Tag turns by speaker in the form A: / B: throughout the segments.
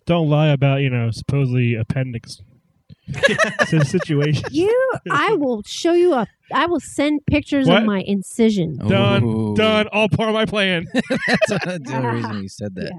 A: Don't lie about, supposedly appendix situation.
B: I will show you I will send pictures
A: What?
B: of my incision.
C: Ooh.
A: Done. All part of my plan.
C: That's the only reason you said that.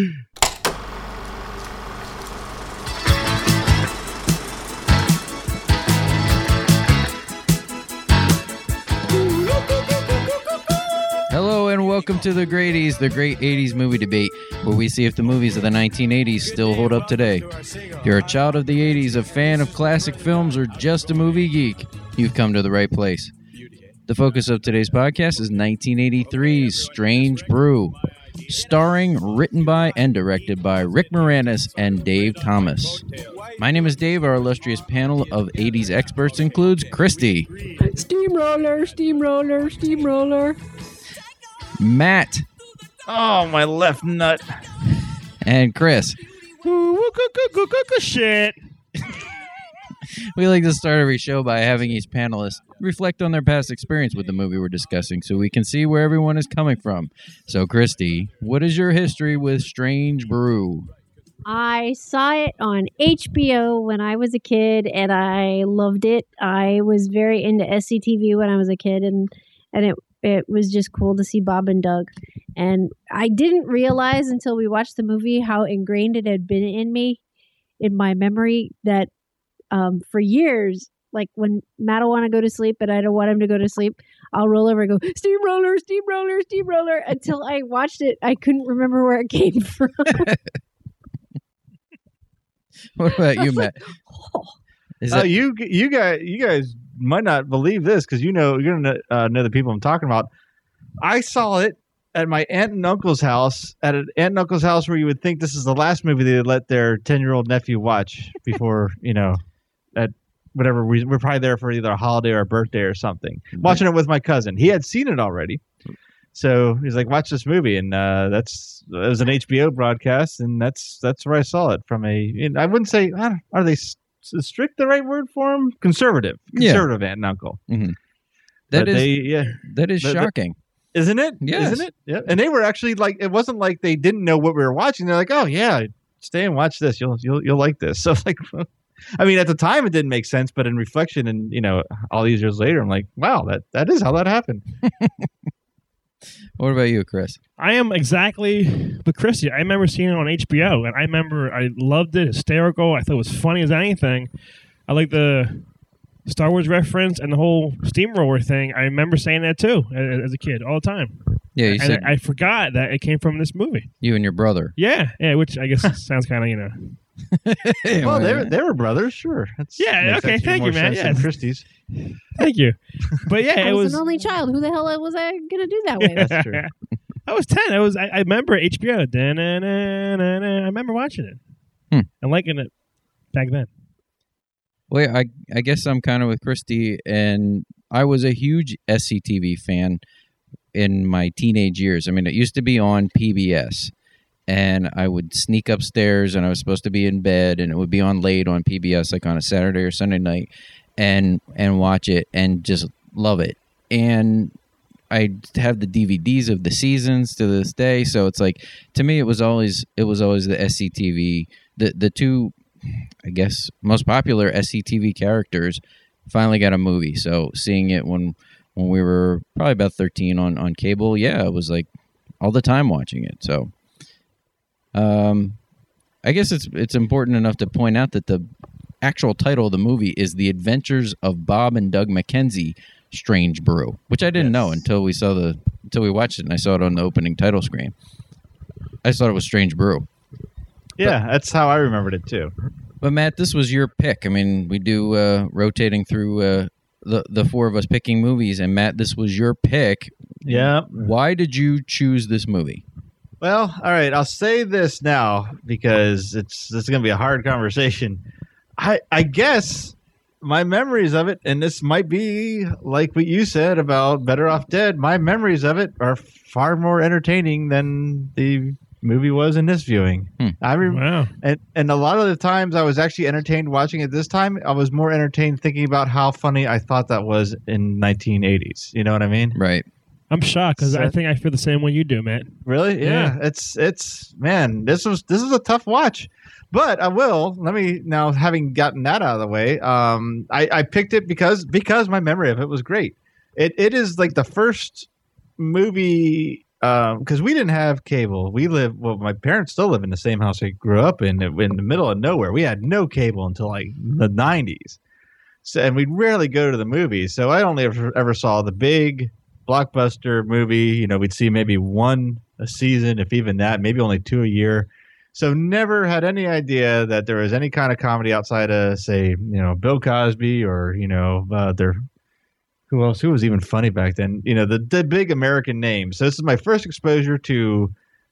C: Hello and welcome to The Great 80s, the great 80s movie debate, where we see if the movies of the 1980s still hold up today. If you're a child of the 80s, a fan of classic films, or just a movie geek, you've come to the right place. The focus of today's podcast is 1983's Strange Brew, starring, written by, and directed by Rick Moranis and Dave Thomas. My name is Dave. Our illustrious panel of 80s experts includes Christy.
B: Steamroller, steamroller, steamroller.
C: Matt.
D: Oh, my left nut.
C: And Chris.
A: Shit.
C: We like to start every show by having each panelist reflect on their past experience with the movie we're discussing so we can see where everyone is coming from. So, Christy, what is your history with Strange Brew?
B: I saw it on HBO when I was a kid, and I loved it. I was very into SCTV when I was a kid, and it was just cool to see Bob and Doug. And I didn't realize until we watched the movie how ingrained it had been in my memory, that for years, like when Matt will want to go to sleep and I don't want him to go to sleep, I'll roll over and go, steamroller, steamroller, steamroller. Until I watched it, I couldn't remember where it came from.
C: What about you, Matt?
D: You guys might not believe this because you're gonna know the people I'm talking about. I saw it at my aunt and uncle's house, at an aunt and uncle's house where you would think this is the last movie they would let their 10-year-old nephew watch before, at whatever reason. We're probably there for either a holiday or a birthday or something. Watching it with my cousin. He had seen it already. So he's like, watch this movie. And it was an HBO broadcast. And that's where I saw it from. I wouldn't say, are they strict the right word for them? Conservative aunt and uncle.
C: Mm-hmm. That is shocking.
D: Isn't it?
C: Yes.
D: Isn't it? Yeah. And they were actually like, it wasn't like they didn't know what we were watching. They're like, oh yeah, stay and watch this. You'll like this. So like, I mean, at the time it didn't make sense, but in reflection and, all these years later, I'm like, wow, that is how that happened.
C: What about you, Chris?
A: I am exactly with Christy. I remember seeing it on HBO, and I remember I loved it. Hysterical. I thought it was funny as anything. I like the Star Wars reference and the whole steamroller thing. I remember saying that too as a kid all the time.
C: Yeah, you said
A: I forgot that it came from this movie.
C: You and your brother.
A: Yeah, which I guess sounds kind of
D: Well, they were brothers, sure.
A: Okay, thank you, man.
D: Yeah, Christie's.
A: Thank you. But yeah,
B: I was an only child. Who the hell was I going to do that with?
D: That's true.
A: I was 10. I remember HBO. I remember watching it and liking it back then.
C: Well, I guess I'm kind of with Christy, and I was a huge SCTV fan in my teenage years. I mean, it used to be on PBS, and I would sneak upstairs, and I was supposed to be in bed, and it would be on late on PBS, like on a Saturday or Sunday night, and watch it and just love it. And I have the DVDs of the seasons to this day, so it's like, to me, it was always the SCTV, the two, I guess, most popular SCTV characters finally got a movie. So seeing it when we were probably about 13 on cable, it was like all the time watching it. So I guess it's important enough to point out that the actual title of the movie is The Adventures of Bob and Doug McKenzie, Strange Brew, which I didn't know until we watched it and I saw it on the opening title screen. I just thought it was Strange Brew.
D: Yeah, that's how I remembered it too.
C: But Matt, this was your pick. I mean, we do rotating through the four of us picking movies, and Matt, this was your pick.
D: Yeah.
C: Why did you choose this movie?
D: Well, all right, I'll say this now because it's going to be a hard conversation. I guess my memories of it, and this might be like what you said about Better Off Dead, my memories of it are far more entertaining than the movie was in this viewing.
A: Wow.
D: And a lot of the times I was actually entertained watching it this time. I was more entertained thinking about how funny I thought that was in 1980s. You know what I mean?
C: Right.
A: I'm shocked because I think I feel the same way you do, man.
D: Really? Yeah. It's man, this is a tough watch. But let me now, having gotten that out of the way, I picked it because my memory of it was great. It is like the first movie, because we didn't have cable. My parents still live in the same house I grew up in the middle of nowhere. We had no cable until like the 90s. So, and we'd rarely go to the movies. So I only ever saw the big blockbuster movie. We'd see maybe one a season, if even that, maybe only 2 a year. So never had any idea that there was any kind of comedy outside of, say, Bill Cosby or, who else? Who was even funny back then? The big American names. So this is my first exposure to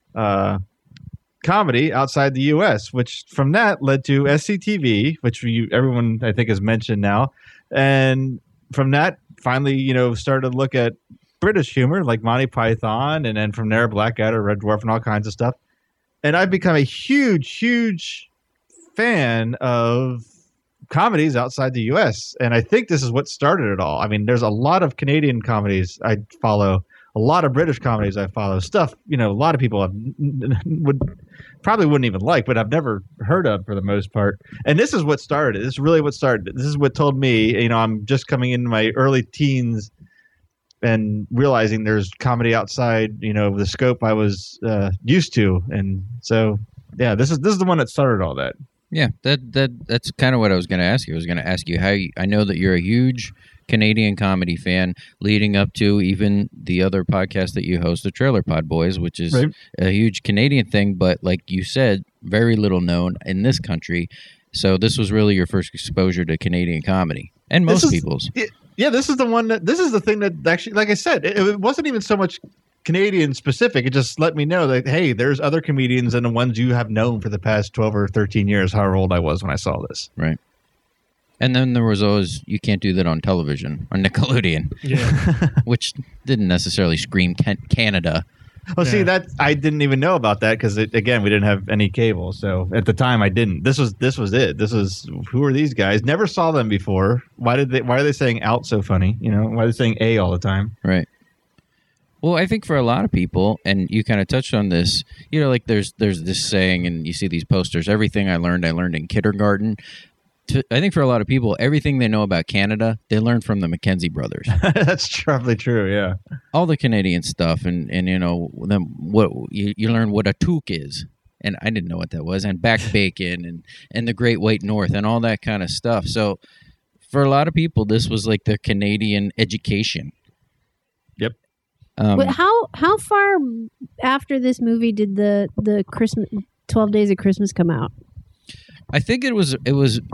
D: comedy outside the U.S., which from that led to SCTV, which everyone I think has mentioned now. And from that, finally, started to look at British humor like Monty Python, and then from there, Blackadder, Red Dwarf, and all kinds of stuff. And I've become a huge, huge fan of comedies outside the U.S. And I think this is what started it all. I mean, there's a lot of Canadian comedies I follow, a lot of British comedies I follow, stuff, a lot of people probably wouldn't even like, but I've never heard of for the most part. And this is what started it. This is really what started it. This is what told me, I'm just coming into my early teens and realizing there's comedy outside, the scope I was used to. And so, yeah, this is the one that started all that.
C: Yeah, that's kind of what I was going to ask you. I was going to ask you I know that you're a huge Canadian comedy fan, leading up to even the other podcast that you host, the Trailer Pod Boys, which is a huge Canadian thing, but like you said, very little known in this country. So this was really your first exposure to Canadian comedy, and most people's.
D: Yeah, this is the thing that actually, like I said, it wasn't even so much Canadian specific. It just let me know that, hey, there's other comedians than the ones you have known for the past 12 or 13 years, however old I was when I saw this.
C: Right. And then there was always, you can't do that on television, on Nickelodeon.
A: Yeah.
C: Which didn't necessarily scream Canada.
D: Well, see, that I didn't even know about that because, again, we didn't have any cable. So at the time, I didn't. This was it. This was, who are these guys? Never saw them before. Why are they saying out so funny? Why are they saying A all the time?
C: Right. Well, I think for a lot of people, and you kind of touched on this, like there's this saying, and you see these posters, everything I learned in kindergarten. I think for a lot of people, everything they know about Canada, they learned from the Mackenzie brothers.
D: That's probably true, yeah.
C: All the Canadian stuff, and what you learn what a toque is, and I didn't know what that was, and back bacon, and the Great White North, and all that kind of stuff. So for a lot of people, this was like their Canadian education.
D: Yep.
B: How far after this movie did the Christmas 12 Days of Christmas come out?
C: I think it was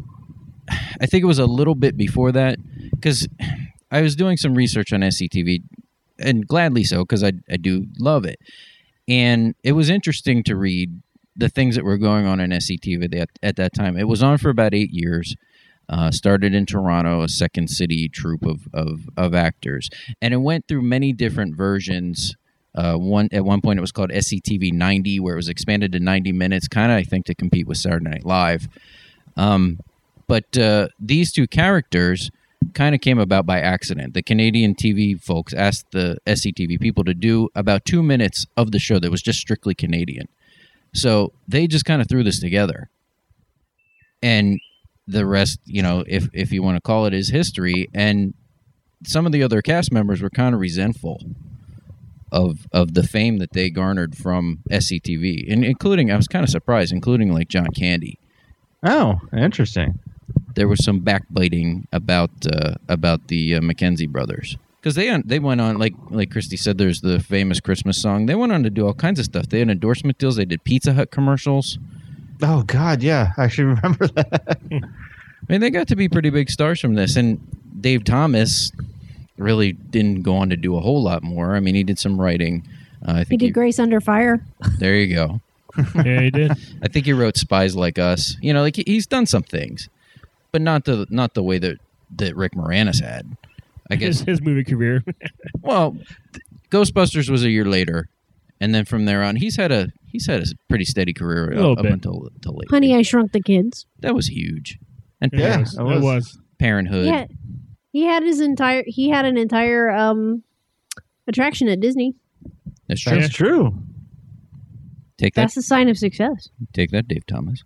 C: a little bit before that, because I was doing some research on SCTV, and gladly so, because I do love it. And it was interesting to read the things that were going on in SCTV at that time. It was on for about 8 years. Started in Toronto, a Second City troupe of actors, and it went through many different versions. At one point, it was called SCTV 90, where it was expanded to 90 minutes, kind of, I think, to compete with Saturday Night Live. But these two characters kind of came about by accident. The Canadian TV folks asked the SCTV people to do about 2 minutes of the show that was just strictly Canadian. So they just kind of threw this together. And the rest, if you want to call it, is history. And some of the other cast members were kind of resentful of the fame that they garnered from SCTV, and including, I was kind of surprised, including like John Candy.
D: Oh, interesting.
C: There was some backbiting about the Mackenzie brothers, because they went on, like Christy said, there's the famous Christmas song. They went on to do all kinds of stuff. They had endorsement deals. They did Pizza Hut commercials.
D: Oh God, yeah, I actually remember that.
C: I mean, they got to be pretty big stars from this, and Dave Thomas really didn't go on to do a whole lot more. I mean, he did some writing. I think
B: he did Grace Under Fire.
C: There you go.
A: Yeah, he did.
C: I think he wrote Spies Like Us. Like he's done some things, but not the way that Rick Moranis had. I guess
A: his movie career.
C: Well, Ghostbusters was a year later, and then from there on, he's had a pretty steady career up until lately.
B: Honey, I Shrunk the Kids.
C: That was huge, and
A: Yeah, it was.
C: Parenthood.
B: Yeah. He had an entire attraction at Disney.
C: That's true.
D: That's true.
C: Take that.
B: That's a sign of success.
C: Take that, Dave Thomas.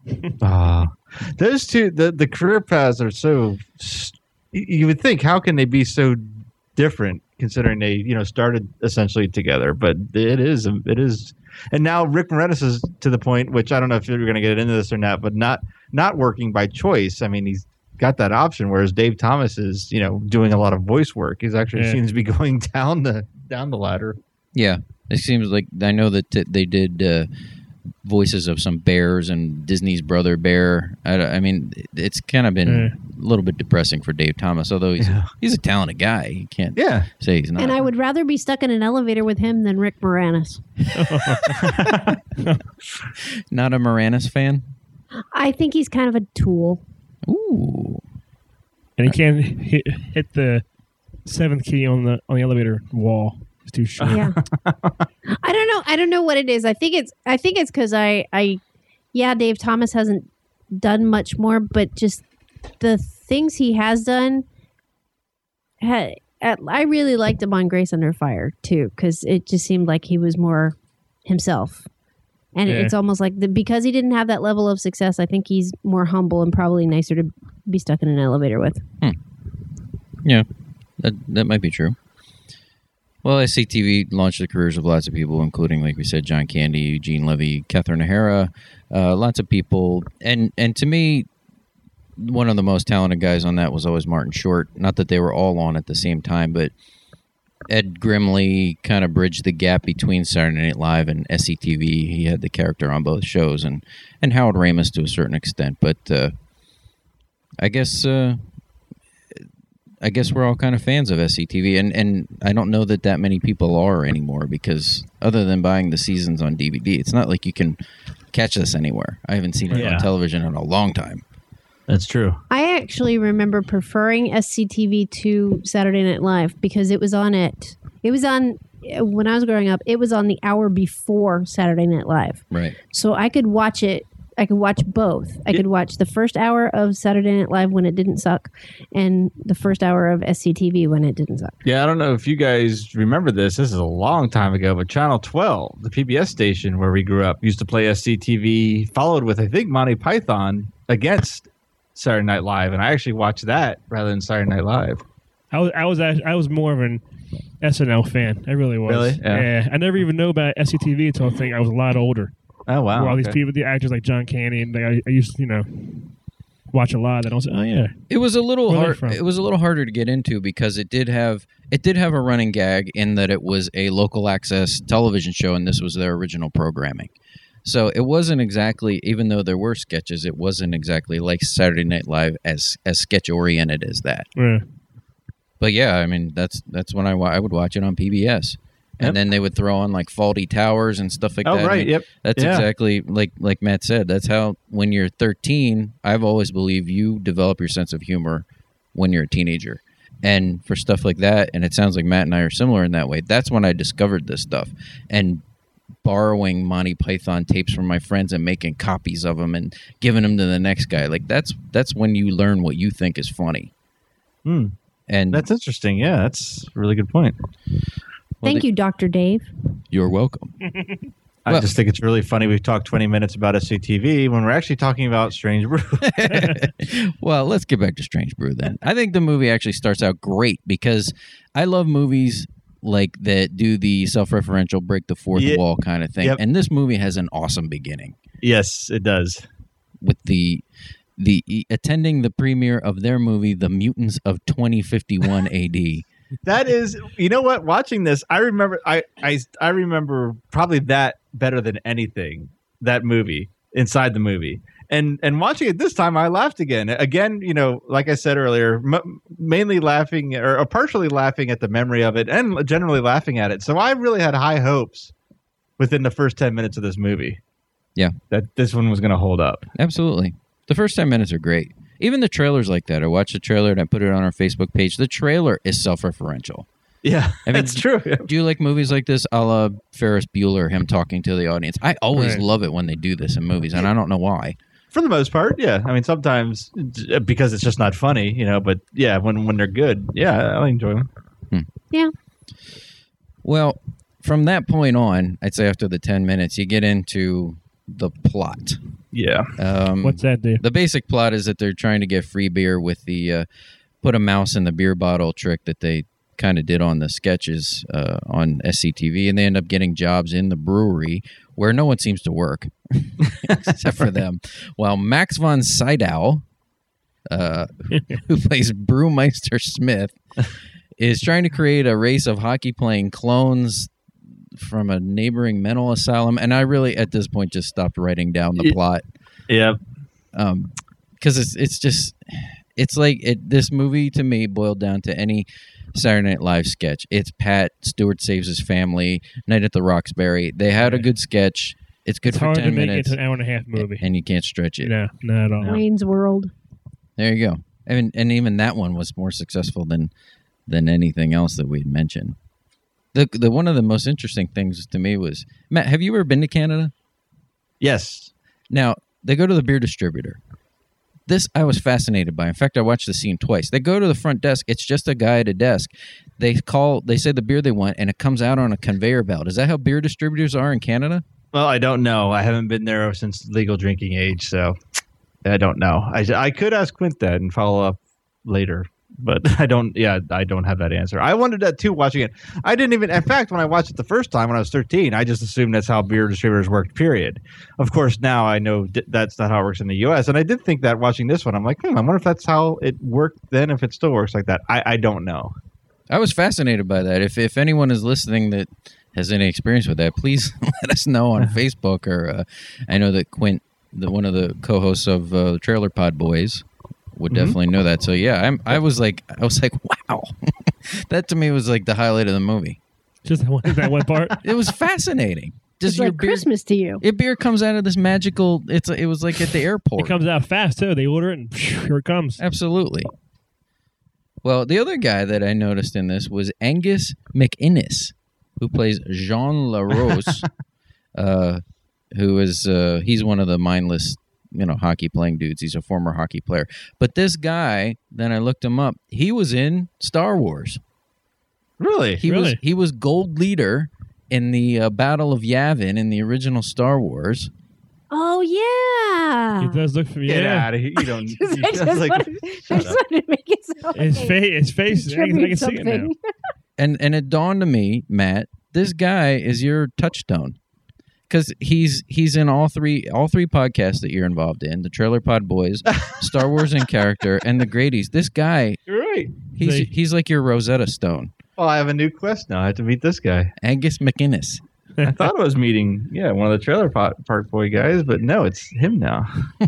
D: Those two, the career paths are so. You would think, how can they be so different, considering they started essentially together? But it is, and now Rick Moranis is to the point, which I don't know if you're going to get into this or not, but not working by choice. I mean, he's got that option, whereas Dave Thomas is doing a lot of voice work. He's actually seems to be going down the ladder.
C: Yeah, it seems like I know that they did voices of some bears and Disney's Brother Bear. I mean, it's kind of been a little bit depressing for Dave Thomas, although he's a talented guy. You can't say he's not.
B: And I would rather be stuck in an elevator with him than Rick Moranis.
C: Not a Moranis fan?
B: I think he's kind of a tool.
C: Ooh.
A: And he can't hit the 7th key on the elevator wall. It's too short.
B: Yeah. I don't know what it is. I think it's because Dave Thomas hasn't done much more, but just the things he has done. I really liked him on Grace Under Fire too, because it just seemed like he was more himself. And it's almost like because he didn't have that level of success, I think he's more humble and probably nicer to be stuck in an elevator with.
C: Yeah, that might be true. Well, SCTV launched the careers of lots of people, including, like we said, John Candy, Eugene Levy, Catherine O'Hara, lots of people. And to me, one of the most talented guys on that was always Martin Short. Not that they were all on at the same time, but Ed Grimley kind of bridged the gap between Saturday Night Live and SCTV. He had the character on both shows, and Howard Ramis to a certain extent. But I guess we're all kind of fans of SCTV, and I don't know that many people are anymore, because other than buying the seasons on DVD, it's not like you can catch this anywhere. I haven't seen it on television in a long time.
D: That's true.
B: I actually remember preferring SCTV to Saturday Night Live because it was on when I was growing up, it was on the hour before Saturday Night Live.
C: Right.
B: So I could watch it. I could watch both. I could watch the first hour of Saturday Night Live when it didn't suck, and the first hour of SCTV when it didn't suck.
D: Yeah, I don't know if you guys remember this. This is a long time ago, but Channel 12, the PBS station where we grew up, used to play SCTV, followed with, I think, Monty Python against Saturday Night Live, and I actually watched that rather than Saturday Night Live.
A: I was more of an SNL fan. I really was.
D: Really? Yeah.
A: I never even knew about SCTV until I think I was a lot older.
D: Oh wow!
A: Where all these people, the actors like John Candy, and I used to, watch a lot. And I was
C: it was a little
A: Where
C: hard. It was a little harder to get into because it did have a running gag in that it was a local access television show, and this was their original programming. So it wasn't exactly, even though there were sketches, it wasn't exactly like Saturday Night Live as sketch oriented as that.
A: Yeah.
C: But yeah, I mean that's when I would watch it on PBS. And then they would throw on like Faulty Towers and stuff like that.
D: Oh, right.
C: I mean, that's exactly like Matt said. That's how, when you're 13, I've always believed you develop your sense of humor when you're a teenager. And for stuff like that, and it sounds like Matt and I are similar in that way, that's when I discovered this stuff. And borrowing Monty Python tapes from my friends and making copies of them and giving them to the next guy. Like that's when you learn what you think is funny.
D: And that's interesting. Yeah, that's a really good point.
B: Thank you, Dr. Dave.
C: You're welcome.
D: I just think it's really funny. We've talked 20 minutes about SCTV when we're actually talking about Strange Brew.
C: Well, let's get back to Strange Brew then. I think the movie actually starts out great because I love movies like that do the self-referential, break the fourth wall kind of thing.
D: Yep.
C: And this movie has an awesome beginning.
D: Yes, it does.
C: With the attending the premiere of their movie, The Mutants of 2051 AD.
D: That is, you know what? Watching this, I remember I remember probably that better than anything. That movie, inside the movie, and watching it this time, I laughed again. Again, like I said earlier, mainly laughing or partially laughing at the memory of it, and generally laughing at it. So I really had high hopes within the first 10 minutes of this movie.
C: Yeah,
D: that this one was going to hold up.
C: Absolutely, the first 10 minutes are great. Even the trailer's like that. I watched the trailer and I put it on our Facebook page. The trailer is self-referential.
D: Yeah, I mean, that's true.
C: Do you like movies like this, a la Ferris Bueller, him talking to the audience? I always love it when they do this in movies, and I don't know why.
D: For the most part, yeah. I mean, sometimes because it's just not funny, but yeah, when they're good, yeah, I enjoy them.
B: Yeah.
C: Well, from that point on, I'd say after the 10 minutes, you get into the plot.
D: Yeah.
A: What's that do?
C: The basic plot is that they're trying to get free beer with the put a mouse in the beer bottle trick that they kind of did on the sketches on SCTV, and they end up getting jobs in the brewery where no one seems to work except for them. While Max von Sydow, who plays Brewmeister Smith, is trying to create a race of hockey-playing clones from a neighboring mental asylum. And I really, at this point, just stopped writing down the plot.
D: Yeah.
C: Because it's like this movie to me boiled down to any Saturday Night Live sketch. It's Pat Stewart Saves His Family, Night at the Roxbury. They had a good sketch. It's good for
A: hard
C: 10
A: to make
C: minutes.
A: it an hour and a half movie.
C: And you can't stretch it.
A: No, not at all.
B: Wayne's World.
C: There you go. And even that one was more successful than anything else that we'd mentioned. The one of the most interesting things to me was, Matt, have you ever been to Canada?
D: Yes.
C: Now, they go to the beer distributor. This I was fascinated by. In fact, I watched the scene twice. They go to the front desk. It's just a guy at a desk. They say the beer they want, and it comes out on a conveyor belt. Is that how beer distributors are in Canada?
D: Well, I don't know. I haven't been there since legal drinking age, so I don't know. I could ask Quint that and follow up later, but I don't. Yeah, I don't have that answer. I wondered that too watching it. I didn't even. In fact, when I watched it the first time when I was 13, I just assumed that's how beer distributors worked. Period. Of course, now I know that's not how it works in the U.S. And I did think that watching this one, I'm like, I wonder if that's how it worked then. If it still works like that, I don't know.
C: I was fascinated by that. If anyone is listening that has any experience with that, please let us know on Facebook. Or I know that Quint, one of the co-hosts of the Trailer Pod Boys, would definitely know that. So yeah, I was like, wow, that to me was like the highlight of the movie.
A: Just that one part.
C: It was fascinating.
B: It's like Christmas to you.
C: Your beer comes out of this magical. It was like at the airport.
A: It comes out fast too. They order it and here it comes.
C: Absolutely. Well, the other guy that I noticed in this was Angus McInnes, who plays Jean LaRose, who is he's one of the mindless, hockey playing dudes. He's a former hockey player. But this guy, then I looked him up. He was in Star Wars.
D: Really?
C: He was Gold Leader in the Battle of Yavin in the original Star Wars.
B: Oh yeah.
A: He does look for
D: Get out of here! You don't.
B: I just wanted to make it sound like
A: his face. I can see it now.
C: And it dawned on me, Matt, this guy is your touchstone. Because he's in all three podcasts that you're involved in, the Trailer Pod Boys, Star Wars in Character, and the Grady's. This guy,
D: You're right.
C: he's like your Rosetta Stone.
D: Well, I have a new quest now. I have to meet this guy.
C: Angus McInnes.
D: I thought I was meeting, one of the Trailer Park Boy guys, but no, it's him now.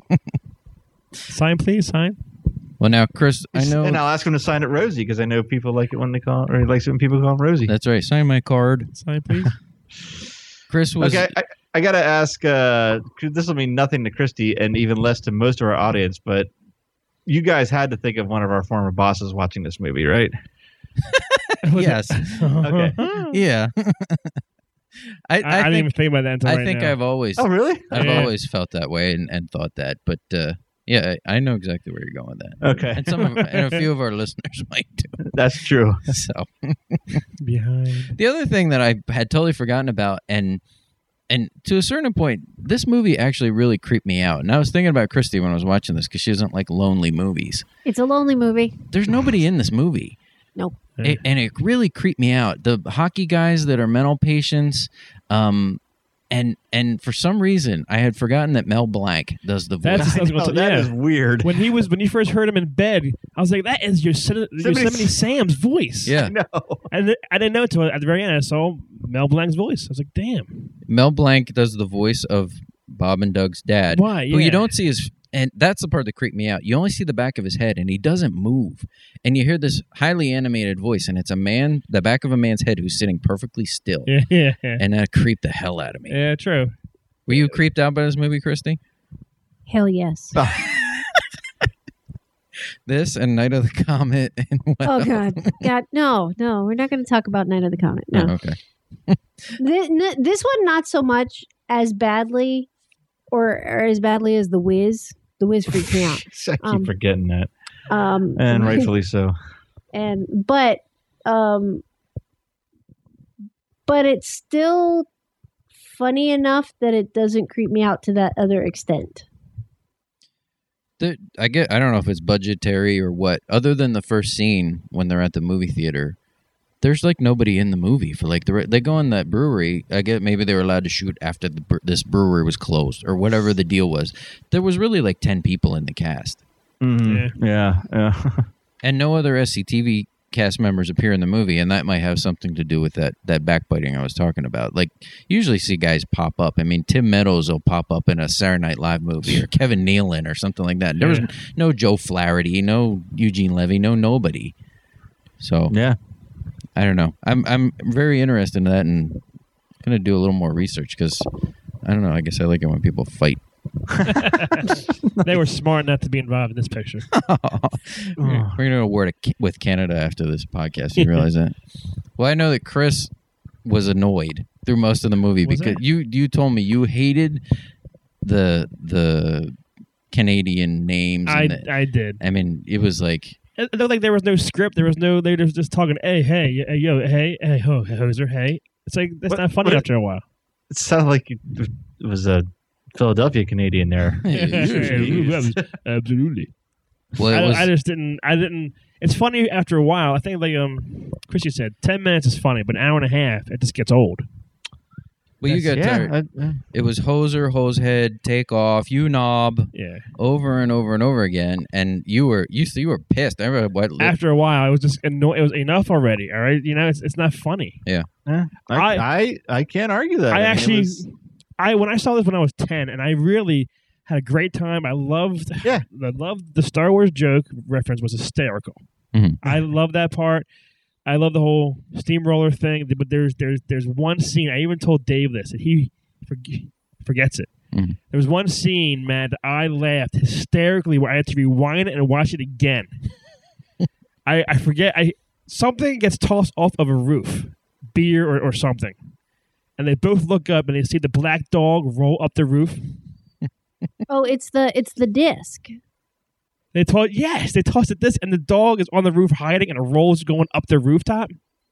A: Sign, please, sign.
C: Well, now, Chris, I know...
D: And I'll ask him to sign it Rosie, because I know people like it when they call, or he likes it when people call him Rosie.
C: That's right. Sign my card.
A: Sign, please.
C: Chris was...
D: Okay, I got to ask, this will mean nothing to Christy and even less to most of our audience, but you guys had to think of one of our former bosses watching this movie, right?
C: Yes.
D: Okay.
C: Yeah.
A: I didn't even think about that until
C: I think
A: now.
C: I've always...
D: Oh, really?
C: I've
A: Yeah.
C: always felt that way and thought that, but yeah, I know exactly where you're going with that.
D: Okay.
C: And and a few of our listeners might too.
D: That's true.
C: So
A: Behind.
C: the other thing that I had totally forgotten about, and to a certain point, this movie actually really creeped me out. And I was thinking about Christy when I was watching this because she doesn't like lonely movies.
B: It's a lonely movie.
C: There's nobody in this movie.
B: Nope.
C: And it really creeped me out. The hockey guys that are mental patients, and for some reason I had forgotten that Mel Blanc does the voice.
A: That's
D: That is weird.
A: When you first heard him in bed, I was like, that is Yosemite Sam's voice.
C: Yeah,
D: No.
A: And I didn't know until at the very end I saw Mel Blanc's voice. I was like, damn.
C: Mel Blanc does the voice of Bob and Doug's dad.
A: Why?
C: Who
A: Yeah.
C: you don't see his, and that's the part that creeped me out. You only see the back of his head, and he doesn't move. And you hear this highly animated voice, and it's the back of a man's head who's sitting perfectly still.
A: Yeah.
C: And that creeped the hell out of me.
A: Yeah, true.
C: Were you creeped out by this movie, Christy?
B: Hell yes.
C: This and Night of the Comet and what
B: Oh
C: else?
B: God, no, we're not going to talk about Night of the Comet. No,
C: Oh, okay.
B: this one not so much as badly, or as badly as The Wiz. The Wiz freaked me out.
D: I keep forgetting that.
B: And
D: rightfully so.
B: but but it's still funny enough that it doesn't creep me out to that other extent.
C: I don't know if it's budgetary or what. Other than the first scene when they're at the movie theater, there's like nobody in the movie for like they go in that brewery. I get maybe they were allowed to shoot after this brewery was closed or whatever the deal was. There was really like 10 people in the cast.
D: Mm-hmm. Yeah.
C: And no other SCTV cast members appear in the movie, and that might have something to do with that backbiting I was talking about. Like, you usually see guys pop up. I mean, Tim Meadows will pop up in a Saturday Night Live movie, or Kevin Nealon or something like that. There was no Joe Flaherty, no Eugene Levy, no nobody. So
D: yeah,
C: I don't know. I'm very interested in that, and going to do a little more research because I don't know. I guess I like it when people fight.
A: They were smart not to be involved in this picture.
C: We're going to go war with Canada after this podcast. You realize that? Well, I know that Chris was annoyed through most of the movie because you told me you hated the Canadian names.
A: I did.
C: I mean, it was like
A: it looked like there was no script. They were just talking. Hey, yo, hey, hoser, hey. It's like that's not funny after a while.
D: It sounded like it was a Philadelphia Canadian there.
A: Absolutely.
C: Well,
A: I just didn't. It's funny after a while. I think like Chrissy said, 10 minutes is funny, but an hour and a half, it just gets old.
C: Well, you got tired. It was hoser, hosehead, take off, you knob, over and over and over again, and you were pissed. I remember
A: after a while, I was just annoyed. It was enough already. All right, it's not funny.
C: Yeah,
D: I can't argue that.
A: When I saw this when I was 10, and I really had a great time. I loved the Star Wars joke reference was hysterical.
C: Mm-hmm.
A: I love that part. I love the whole steamroller thing. But there's one scene. I even told Dave this, and he forgets it.
C: Mm-hmm.
A: There was one scene, man, that I laughed hysterically where I had to rewind it and watch it again. I forget. Something gets tossed off of a roof, beer or something. And they both look up and they see the black dog roll up the roof.
B: Oh, it's the disc.
A: They tossed the disc, and the dog is on the roof hiding, and a roll is going up the rooftop.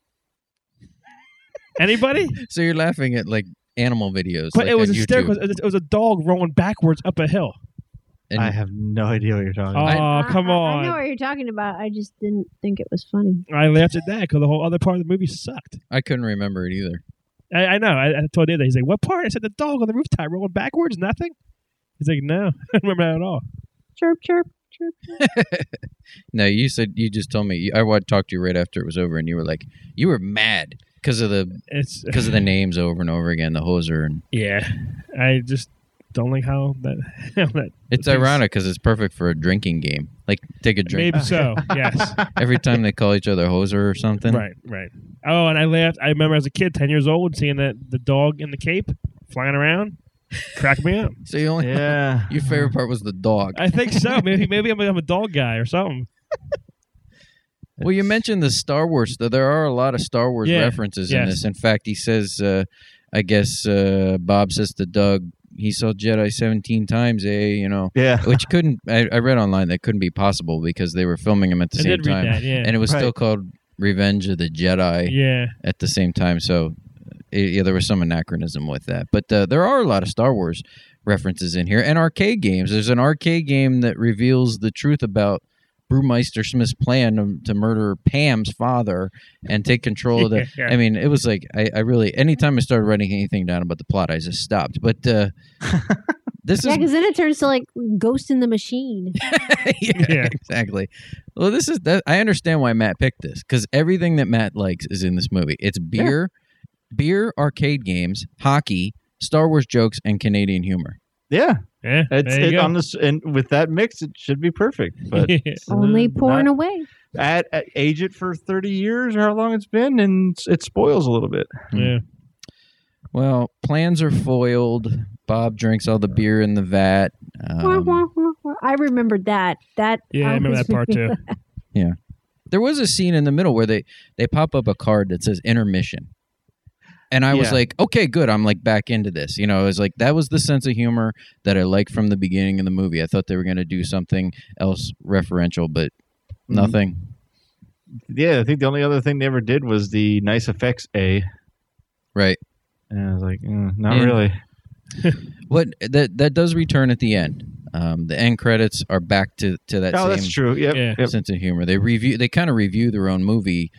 A: Anybody?
C: So you're laughing at like animal videos,
A: but
C: like
A: it was
C: hysterical.
A: It was a dog rolling backwards up a hill.
C: And
D: I have no idea what you're talking about.
A: Oh, come on!
B: I know what you're talking about. I just didn't think it was funny.
A: I laughed at that because the whole other part of the movie sucked.
C: I couldn't remember it either.
A: I know. I told Dave that. He's like, "What part?" I said, "The dog on the rooftop rolling backwards. Nothing." He's like, "No, I don't remember that at all."
B: Chirp, chirp, chirp.
C: No, you just told me. I talked to you right after it was over, and you were like, you were mad because of the names over and over again, the hoser and
A: I just don't like how that.
C: It's ironic because it's perfect for a drinking game. Like take a drink.
A: Maybe so. Yes.
C: Every time they call each other hoser or something.
A: Right. Oh, and I laughed. I remember as a kid, 10 years old, seeing the dog in the cape flying around. Cracked me up.
C: So your favorite part was the dog.
A: I think so. Maybe I'm a dog guy or something.
C: Well, you mentioned the Star Wars. There are a lot of Star Wars references in this. In fact, he says, I guess Bob says to Doug, he saw Jedi 17 times,
D: Yeah.
C: Which couldn't. I read online that couldn't be possible because they were filming them at the same time, and it was still called Revenge of the Jedi. At the same time, so. There was some anachronism with that. But there are a lot of Star Wars references in here. And arcade games. There's an arcade game that reveals the truth about Brewmeister Smith's plan to murder Pam's father and take control of the... I mean, it was like, I really... Anytime I started writing anything down about the plot, I just stopped. But this is...
B: Yeah, because then it turns to like Ghost in the Machine.
C: yeah, exactly. Well, this is... I understand why Matt picked this. Because everything that Matt likes is in this movie. It's beer... Beer, arcade games, hockey, Star Wars jokes, and Canadian humor.
D: Yeah.
A: It's
D: on this, and with that mix, it should be perfect. But
B: only pouring away.
D: Age it for 30 years or how long it's been, and it spoils a little bit.
A: Yeah.
C: Well, plans are foiled. Bob drinks all the beer in the vat.
B: I remembered that.
A: I remember that part too.
C: Yeah. There was a scene in the middle where they pop up a card that says intermission. And I was like, okay, good. I'm like back into this. It was like that was the sense of humor that I liked from the beginning of the movie. I thought they were going to do something else referential, but nothing.
D: Yeah, I think the only other thing they ever did was the nice effects
C: Right.
D: And I was like, not
C: Yeah.
D: really.
C: What that does return at the end. The end credits are back to that
D: Oh,
C: same
D: that's true. Yep.
A: Yeah.
D: Yep.
C: sense of humor. They kind of review their own movie,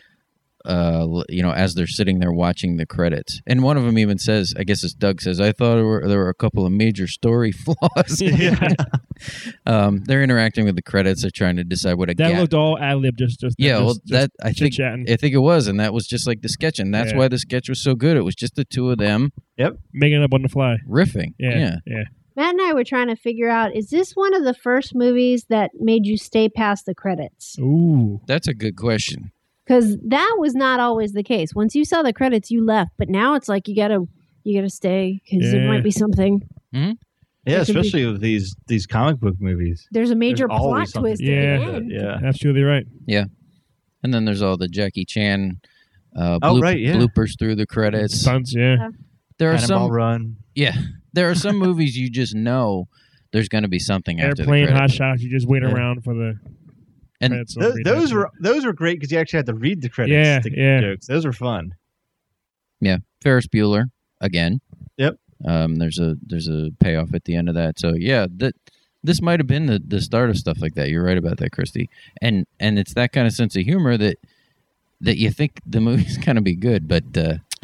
C: as they're sitting there watching the credits. And one of them even says, I guess as Doug says, I thought there were a couple of major story flaws.
D: Yeah.
C: They're interacting with the credits. They're trying to decide what a
A: That
C: gap.
A: looked all ad lib. Just
C: I think
A: chit-chatting.
C: I think it was, and that was just like the sketch, and that's
A: Yeah.
C: why the sketch was so good. It was just the two of them
A: Making it up on the fly.
C: riffing.
A: Yeah.
B: Matt and I were trying to figure out, is this one of the first movies that made you stay past the credits?
A: Ooh.
C: That's a good question.
B: Because that was not always the case. Once you saw the credits, you left. But now it's like you gotta stay because there
A: Yeah.
B: might be something.
D: Yeah,
B: It could be-
D: especially with these comic book movies.
B: There's a major
D: There's
B: plot
D: always something.
B: twist
A: Yeah.
B: at the end.
D: Yeah.
A: Absolutely right.
C: And then there's all the Jackie Chan
D: Right, yeah.
C: bloopers through the credits.
A: Stunts, yeah.
C: There are
D: Cannonball
C: some
D: Run.
C: there are some movies you just know there's going to be something after
A: Airplane,
C: the
A: hot
C: credits.
A: shots. You just wait
D: Yeah.
A: around for the
C: And
A: credits.
D: Those were great because you actually had to read the credits.
A: Yeah,
D: to get
A: yeah.
D: jokes. Those were fun.
C: Ferris Bueller again.
D: Yep.
C: There's a payoff at the end of that. So yeah, this might have been the start of stuff like that. You're right about that, Christy. And it's that kind of sense of humor that you think the movie's going to be good, but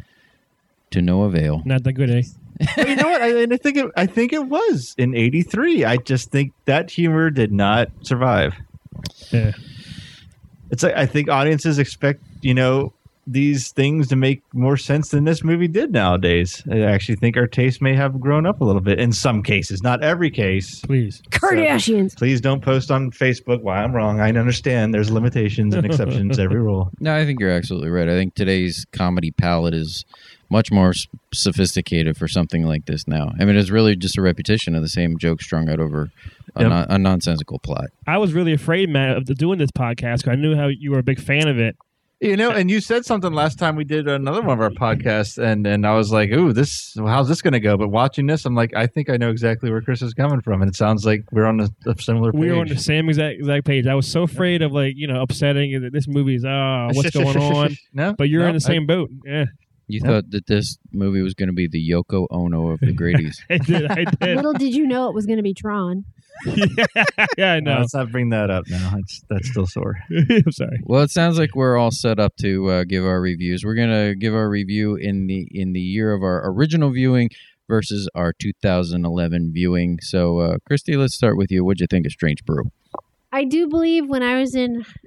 C: to no avail.
A: Not that good, eh?
D: But you know what? I think it was in '83. I just think that humor did not survive.
A: Yeah.
D: It's like I think audiences expect these things to make more sense than this movie did nowadays. I actually think our taste may have grown up a little bit in some cases, not every case.
A: Please.
B: Kardashians.
D: Please don't post on Facebook why I'm wrong. I understand there's limitations and exceptions to every rule.
C: No, I think you're absolutely right. I think today's comedy palette is much more sophisticated for something like this now. I mean, it's really just a repetition of the same joke strung out over a nonsensical plot.
A: I was really afraid, Matt, of doing this podcast because I knew how you were a big fan of it.
D: And you said something last time we did another one of our podcasts, and I was like, "Ooh, how's this going to go?" But watching this, I'm like, I think I know exactly where Chris is coming from, and it sounds like we're on a similar page.
A: We were on the same exact page. I was so afraid of upsetting that this movie's what's going on.
D: No,
A: But you're in the same boat. Yeah,
C: You thought that this movie was going to be the Yoko Ono of the Grady's.
A: I did.
B: Little did you know it was going to be Tron.
A: Yeah, I know.
D: Let's not bring that up now. That's still sore.
A: I'm sorry.
C: Well, it sounds like we're all set up to give our reviews. We're going to give our review in the year of our original viewing versus our 2011 viewing. So, Christy, let's start with you. What'd you think of Strange Brew?
B: I do believe when I was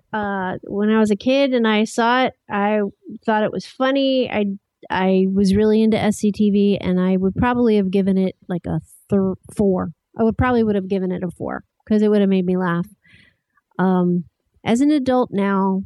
B: a kid and I saw it, I thought it was funny. I was really into SCTV, and I would probably have given it like a 4. I would have given it a 4 because it would have made me laugh. As an adult now,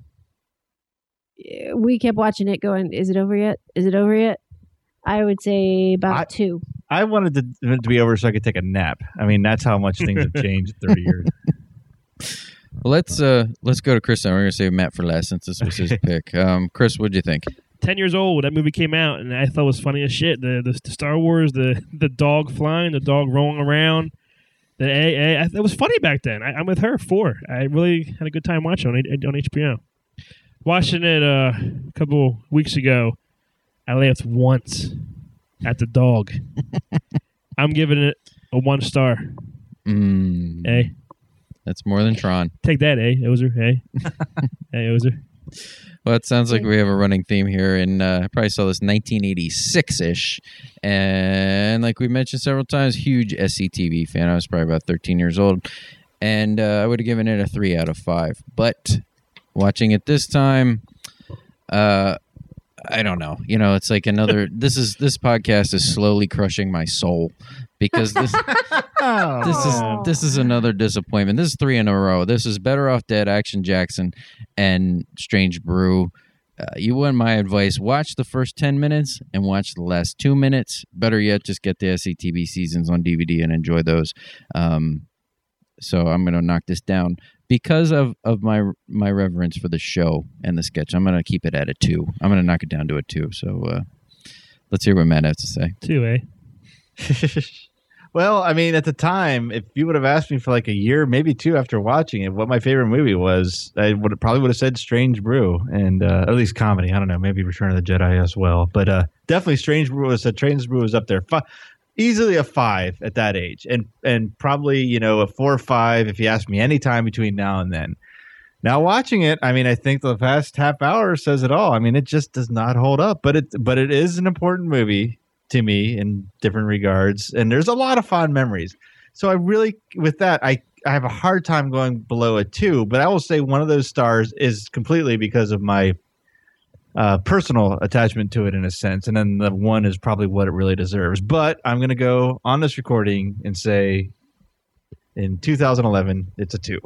B: we kept watching it going, is it over yet? Is it over yet? I would say about 2.
D: I wanted it to be over so I could take a nap. I mean, that's how much things have changed in 30 years.
C: Well, let's go to Chris. And we're going to save Matt for last since this was his pick. Chris, what'd you think?
A: 10 years old, that movie came out, and I thought it was funny as shit. The Star Wars, the dog flying, the dog rolling around. It was funny back then. I'm with her, 4. I really had a good time watching it on HBO. Watching it a couple weeks ago, I laughed once at the dog. I'm giving it a 1 star. Hey,
C: That's more than Tron.
A: take that, Ozer. Hey, hey, Ozer.
C: Well, it sounds like we have a running theme here, and I probably saw this 1986-ish, and like we mentioned several times, huge SCTV fan. I was probably about 13 years old, and I would have given it a 3 out of 5. But watching it this time, I don't know. It's like another. This podcast is slowly crushing my soul because this is another disappointment. This is 3 in a row. This is Better Off Dead, Action Jackson, and Strange Brew. You want my advice? Watch the first 10 minutes and watch the last 2 minutes. Better yet, just get the SCTV seasons on DVD and enjoy those. So I'm going to knock this down because of my reverence for the show and the sketch. I'm going to keep it at a 2. I'm going to knock it down to a 2. So let's hear what Matt has to say.
A: 2,
D: Well, I mean, at the time, if you would have asked me for like a year, maybe two after watching it, what my favorite movie was, I probably would have said Strange Brew, and at least comedy. I don't know, maybe Return of the Jedi as well, but definitely Strange Brew was up there. Easily a 5 at that age, and probably a 4 or 5 if you ask me any time between now and then. Now watching it, I mean, I think the past half hour says it all. I mean, it just does not hold up, but it is an important movie to me in different regards, and there's a lot of fond memories. So I really, with that, I have a hard time going below a 2, but I will say one of those stars is completely because of my personal attachment to it in a sense, and then the 1 is probably what it really deserves. But I'm going to go on this recording and say in 2011, it's a 2.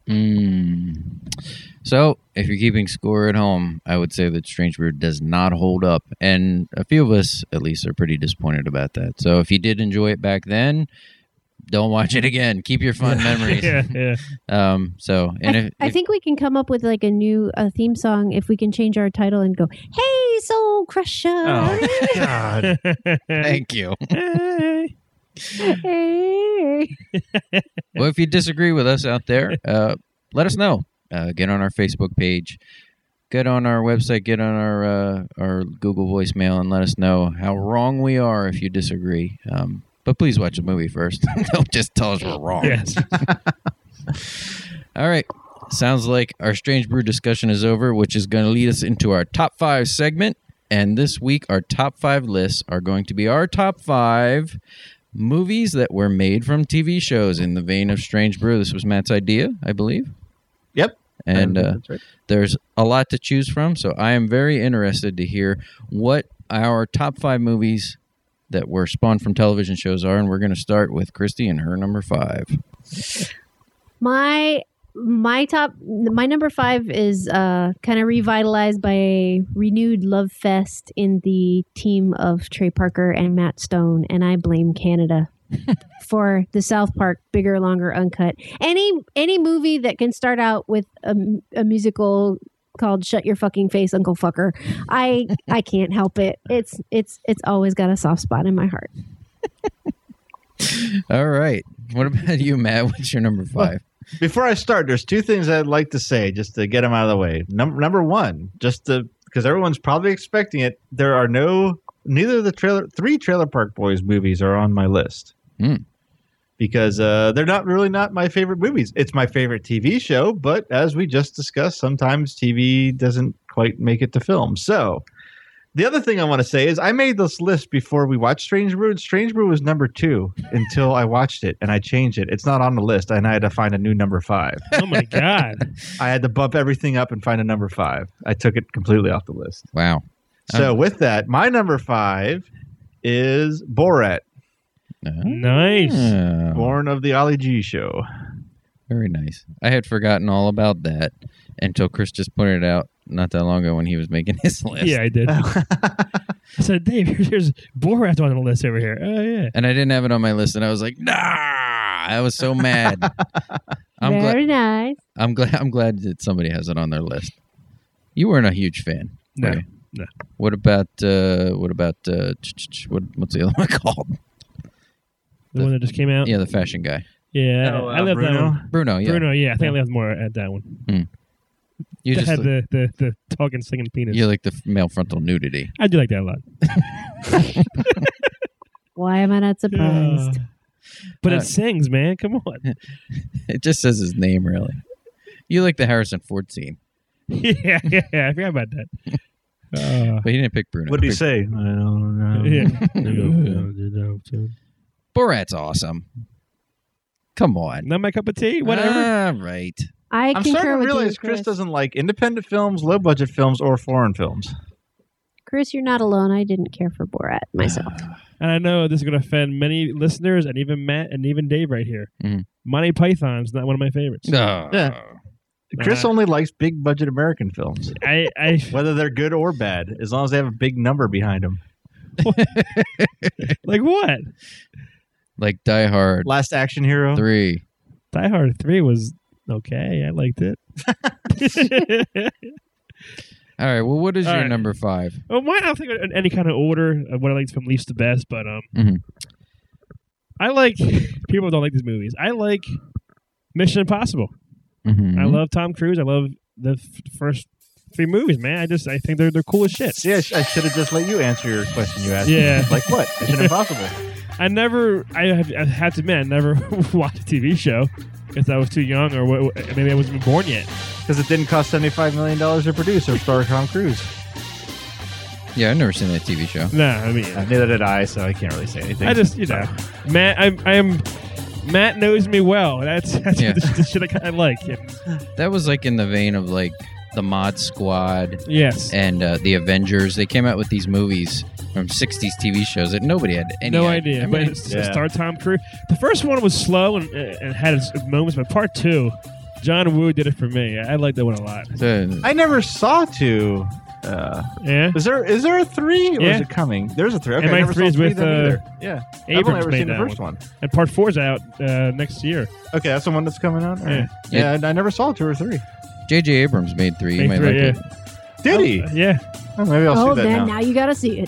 C: So, if you're keeping score at home, I would say that Strange Brew does not hold up. And a few of us, at least, are pretty disappointed about that. So, if you did enjoy it back then, don't watch it again. Keep your fun memories.
A: Yeah.
B: I think we can come up with like a new theme song if we can change our title and go, "Hey, Soul Crusher."
D: Oh, God.
C: Thank you.
A: Hey.
B: Hey.
C: Well, if you disagree with us out there, let us know. Get on our Facebook page, get on our website, get on our Google voicemail, and let us know how wrong we are if you disagree. But please watch the movie first. Don't just tell us we're wrong.
A: Yes.
C: All right. Sounds like our Strange Brew discussion is over, which is going to lead us into our top 5 segment. And this week, our top 5 lists are going to be our top 5 movies that were made from TV shows in the vein of Strange Brew. This was Matt's idea, I believe.
D: Yep.
C: And
D: That's right.
C: there's a lot to choose from, so I am very interested to hear what our top 5 movies that were spawned from television shows are, and we're going to start with Christy and her number 5.
B: My number 5 is kind of revitalized by a renewed love fest in the team of Trey Parker and Matt Stone, and I blame Canada for the South Park Bigger, Longer, Uncut. Any movie that can start out with a musical called "Shut Your Fucking Face, Uncle Fucker," I can't help it. It's always got a soft spot in my heart.
C: All right. What about you, Matt? What's your number 5?
D: Before I start, there's 2 things I'd like to say just to get them out of the way. Number 1, just because everyone's probably expecting it, there are neither of the 3 Trailer Park Boys movies are on my list. Because they're not my favorite movies. It's my favorite TV show, but as we just discussed, sometimes TV doesn't quite make it to film. So the other thing I want to say is I made this list before we watched Strange Brew. Strange Brew was number 2 until I watched it, and I changed it. It's not on the list, and I had to find a new number 5.
A: Oh, my God.
D: I had to bump everything up and find a number 5. I took it completely off the list.
C: Wow.
D: So with that, my number 5 is Borat,
A: Nice.
D: Born of the Ali G Show.
C: Very nice. I had forgotten all about that until Chris just pointed it out not that long ago when he was making his list.
A: Yeah, I did. I said, Dave, here's Borat on the list over here. Oh, yeah.
C: And I didn't have it on my list, and I was like, nah! I was so mad.
B: Very nice.
C: I'm glad that somebody has it on their list. You weren't a huge fan.
A: No.
C: were you?
A: No.
C: What's the other one called?
A: The one that just came out?
C: Yeah, the fashion guy.
A: Yeah. I left that one.
C: Bruno, yeah.
A: Bruno, yeah. I think I left more at that one.
C: You
A: That
C: just
A: had the talking, singing penis.
C: you like the male frontal nudity.
A: I do like that a lot.
B: Why am I not surprised?
A: But it sings, man. Come on.
C: It just says his name, really. You like the Harrison Ford scene.
A: Yeah. I forgot about that.
C: But he didn't pick Bruno.
D: What did he say? I don't know.
A: Yeah.
C: Borat's awesome. Come on.
A: Not my cup of tea. Whatever.
C: Right.
B: I
D: I'm
B: concur
D: starting to
B: with
D: realize
B: you,
D: Chris doesn't like independent films, low budget films, or foreign films.
B: Chris, you're not alone. I didn't care for Borat myself.
A: And I know this is going to offend many listeners and even Matt and even Dave right here.
C: Mhm.
A: Monty Python's not one of my favorites.
D: Yeah. Chris only likes big budget American films,
A: I
D: whether they're good or bad, as long as they have a big number behind them.
A: like what?
C: Like Die Hard
D: Last Action Hero.
C: 3.
A: Die Hard 3 was okay. I liked it.
C: All right. Well, what is
A: All
C: your
A: right.
C: number 5?
A: Well, mine, I don't think in any kind of order of what I liked from least to best, but I like people don't like these movies. I like Mission Impossible.
C: Mhm.
A: I love Tom Cruise. I love the first 3 movies, man. I think they're cool as shit.
D: See, I should have just let you answer your question you asked.
A: Yeah.
D: Me. Like what? Mission Impossible.
A: I have to admit, I never watched a TV show because I was too young, or maybe I wasn't even born yet.
D: Because it didn't cost $75 million to produce or star Tom Cruise.
C: Yeah, I've never seen that TV show.
A: No, I mean,
D: Neither did I, so I can't really say anything.
A: I just, Matt. Matt knows me well. That's
C: Yeah.
A: the shit I like.
C: That was like in the vein of like the Mod Squad
A: Yes.
C: and the Avengers. They came out with these movies from 60s TV shows that nobody had any
A: idea.
C: I
A: But
C: mean,
A: it's star Tom Cruise. The first one was slow and had its moments, but part 2, John Woo did it for me. I like that one a lot.
D: I never saw 2.
A: Yeah.
D: Is there a 3 or
A: Yeah.
D: is it coming? There's a 3. Okay,
A: And
D: I
A: my
D: never
A: 3
D: saw
A: is
D: 3
A: with,
D: then either. Yeah. I've
A: Abrams
D: only ever
A: made
D: seen the
A: that
D: first one.
A: And part 4's out next year.
D: Okay, that's the one that's coming out? All
A: Yeah.
D: right. Yeah, I never saw 2 or 3.
C: J.J. Abrams made 3. You
A: Made
C: might
A: 3,
C: like
A: yeah.
C: it.
D: Did he?
A: Yeah.
D: Oh, maybe I'll
B: Oh,
D: see that
B: then
D: now.
B: now you got to see it.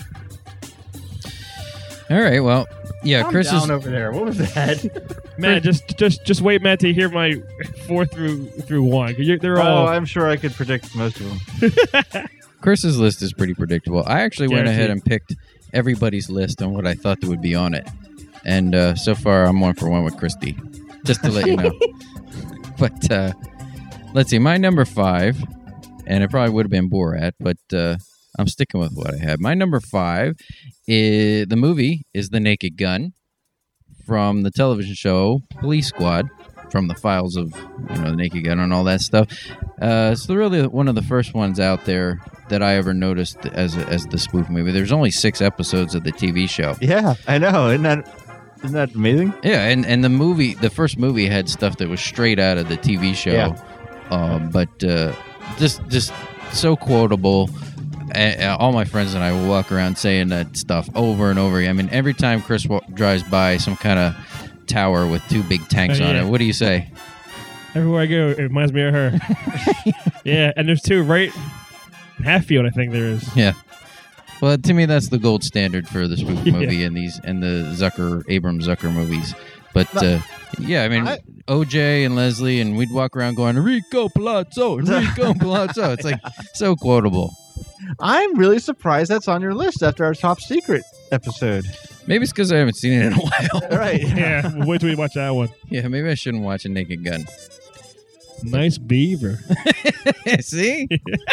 C: All right, well, yeah,
D: Calm
C: Chris
D: down
C: is...
D: over there. What was that?
A: Matt, just wait, Matt, to hear my 4 through 1. 'Cause they're
D: Oh,
A: all.
D: I'm sure I could predict most of them.
C: Chris's list is pretty predictable. I actually went ahead
A: Guaranteed.
C: and picked everybody's list on what I thought that would be on it. And so far, I'm 1 for 1 with Christy, just to let you know. But let's see, my number 5, and it probably would have been Borat, but I'm sticking with what I have. My number 5, the movie is The Naked Gun from the television show Police Squad, from the files of The Naked Gun and all that stuff. It's really one of the first ones out there that I ever noticed as the spoof movie. There's only 6 episodes of the TV show.
D: Yeah, I know. Isn't that amazing?
C: Yeah, and the first movie had stuff that was straight out of the TV show.
D: Yeah.
C: But just so quotable. All my friends and I will walk around saying that stuff over and over again. I mean, every time Chris drives by some kind of tower with 2 big tanks on
A: Yeah.
C: it, what do you say?
A: Everywhere I go, it reminds me of her. Yeah, and there's 2 right in Hatfield, I think there is.
C: Yeah. Well, to me, that's the gold standard for the spoof
A: Yeah.
C: movie and the Abrams Zucker movies. But yeah, I mean, OJ and Leslie, and we'd walk around going Enrico Palazzo, Enrico Palazzo. It's like so quotable.
D: I'm really surprised that's on your list after our top secret episode.
C: Maybe it's because I haven't seen it in a while.
D: All right.
A: Yeah, wait till we watch that one.
C: Yeah, maybe I shouldn't watch a Naked Gun.
A: Nice beaver.
C: See?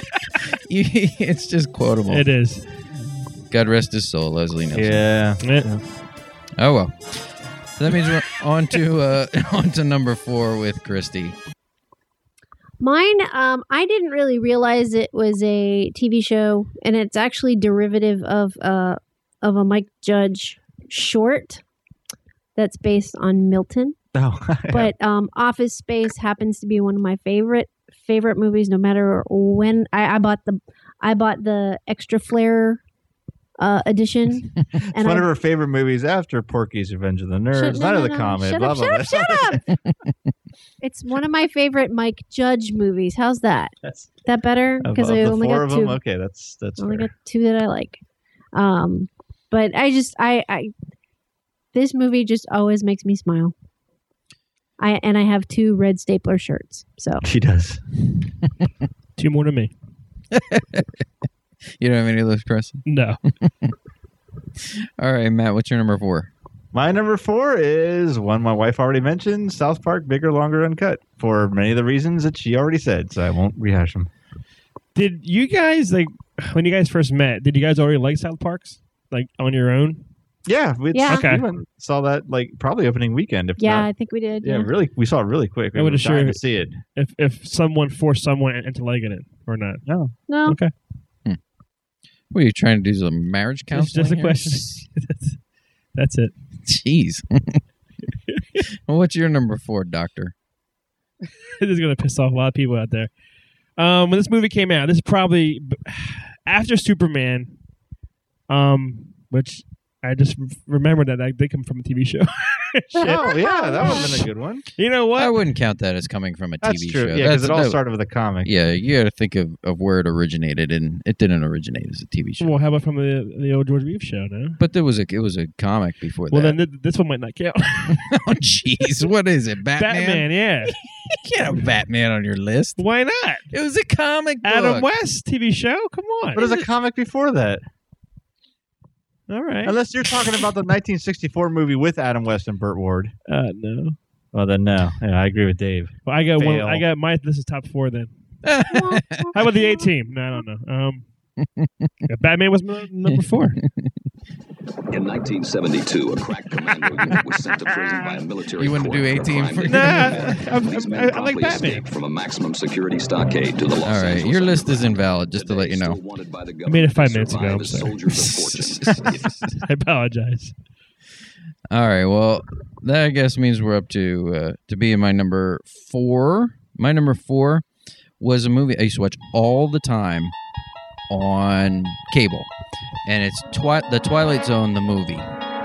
C: It's just quotable.
A: It is.
C: God rest his soul, Leslie Nielsen.
D: Yeah.
C: Oh, well. So that means we're on to number 4 with Christy.
B: Mine, I didn't really realize it was a TV show, and it's actually derivative of a Mike Judge short that's based on Milton.
D: Oh,
B: But Office Space happens to be one of my favorite movies. No matter when I bought the extra flair edition,
D: it's
B: and
D: one of her favorite movies after Porky's Revenge of the Nerds, Night of the Comet,
B: Shut
D: blah,
B: up,
D: blah,
B: shut up,
D: blah.
B: shut up. It's one of my favorite Mike Judge movies. How's that?
D: That's
B: That better?
D: of
B: Because I
D: the
B: only
D: 4
B: got
D: of
B: 2.
D: them. Okay, that's
B: Only
D: fair.
B: got 2 that I like. But I this movie just always makes me smile. I have 2 red stapler shirts. So
D: She does.
A: 2 more than me.
C: You don't have any of those, Chris?
A: No.
C: All right, Matt, what's your number 4?
D: My number 4 is one my wife already mentioned, South Park, Bigger, Longer, Uncut, for many of the reasons that she already said, so I won't rehash them.
A: Did you guys, when you guys first met, did you guys already like South Parks? Like, on your own?
D: Yeah,
B: Yeah.
A: Okay.
D: we went and saw that probably opening weekend. If
B: yeah,
D: not,
B: I think we did.
D: yeah,
B: Yeah.
D: really, we saw it really quick. We
A: I
D: were
A: would've
D: dying
A: sure-
D: to see it.
A: If someone forced someone into liking it or not?
D: No,
B: No.
A: Okay.
C: What are you trying to do? Some marriage
A: It's
C: counseling?
A: just a
C: here?
A: question. That's it.
C: Jeez. Well, what's your number 4, Doctor?
A: This is going to piss off a lot of people out there. When this movie came out, this is probably after Superman, which I just remembered that I did come from a TV show. Shit.
D: Oh yeah, that would have been a good one.
A: You know what?
C: I wouldn't count that as coming from a TV
D: That's true.
C: show.
D: Yeah, because it all started with a comic.
C: Yeah, you got to think of where it originated, and it didn't originate as a TV show.
A: Well, how about from the old George Reeves show? No.
C: But it was a comic before
A: Well,
C: that.
A: then this one might not count.
C: Oh, jeez, what is it? Batman?
A: Yeah.
C: You can't have Batman on your list.
A: Why not?
C: It was a comic book.
A: Adam West TV show. Come on.
D: But there's a comic before that.
A: All right.
D: Unless you're talking about the 1964 movie with Adam West and Burt Ward.
A: No.
D: Well, then no. Yeah, I agree with Dave.
A: Well, I got one.
D: Fail.
A: I got my. This is top 4 then. How about the A-Team? No, I don't know. Yeah, Batman was number 4.
E: In 1972, a crack commando unit was sent to prison by a military
C: You want to
E: court
C: do
E: for
C: A-Team
E: crime
C: for-
E: they
A: Nah,
E: committed. These men
A: I like
E: promptly
A: Batman.
E: escaped from a maximum security stockade to the Los
C: All right,
E: Angeles
C: your list is
E: underground.
C: invalid, just to let you know.
E: Still wanted by the
A: I made it
E: government
A: 5
E: to
A: minutes ago.
E: survive
A: I'm
E: as
A: sorry.
E: soldiers of fortune.
A: I apologize.
C: All right, well, that I guess means we're up to be in my number 4. My number 4 was a movie I used to watch all the time on cable, and it's The Twilight Zone, the movie,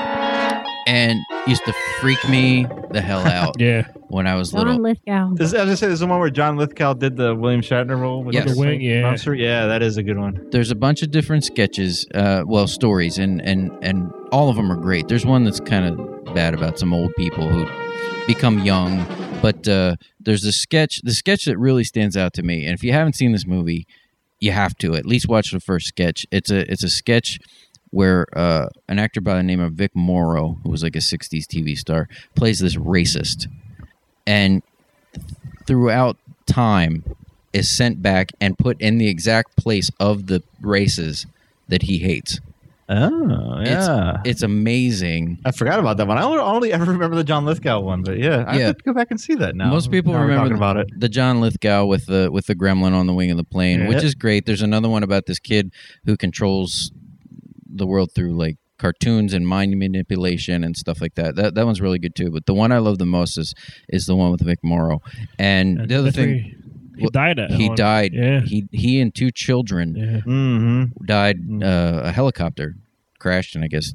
C: and used to freak me the hell out
A: Yeah.
C: when I was
B: John
C: little.
B: Lithgow.
D: I was going to say, this is the one where John Lithgow did the William Shatner role with
C: Yes.
D: the
A: Wing, yeah.
D: monster. Yeah, that is a good one.
C: There's a bunch of different sketches, stories, and all of them are great. There's one that's kind of bad about some old people who become young, but there's the sketch that really stands out to me. And if you haven't seen this movie, you have to at least watch the first sketch. It's a sketch where an actor by the name of Vic Morrow, who was like a 60s TV star, plays this racist, and throughout time is sent back and put in the exact place of the races that he hates.
D: Oh, yeah.
C: It's amazing.
D: I forgot about that one. I only ever remember the John Lithgow one, but yeah, I have to go back and see that now.
C: Most people
D: Now we're
C: remember
D: talking about it.
C: the John Lithgow with the gremlin on the wing of the plane,
D: Yeah.
C: which is great. There's another one about this kid who controls the world through like cartoons and mind manipulation and stuff like that. That one's really good too. But the one I love the most is the one with Vic Morrow. And the other
A: That's where
C: thing,
A: he died at.
C: he
A: one.
C: died.
A: Yeah.
C: He and 2 children
A: Yeah.
D: Mm-hmm.
C: died. A helicopter crashed, and I guess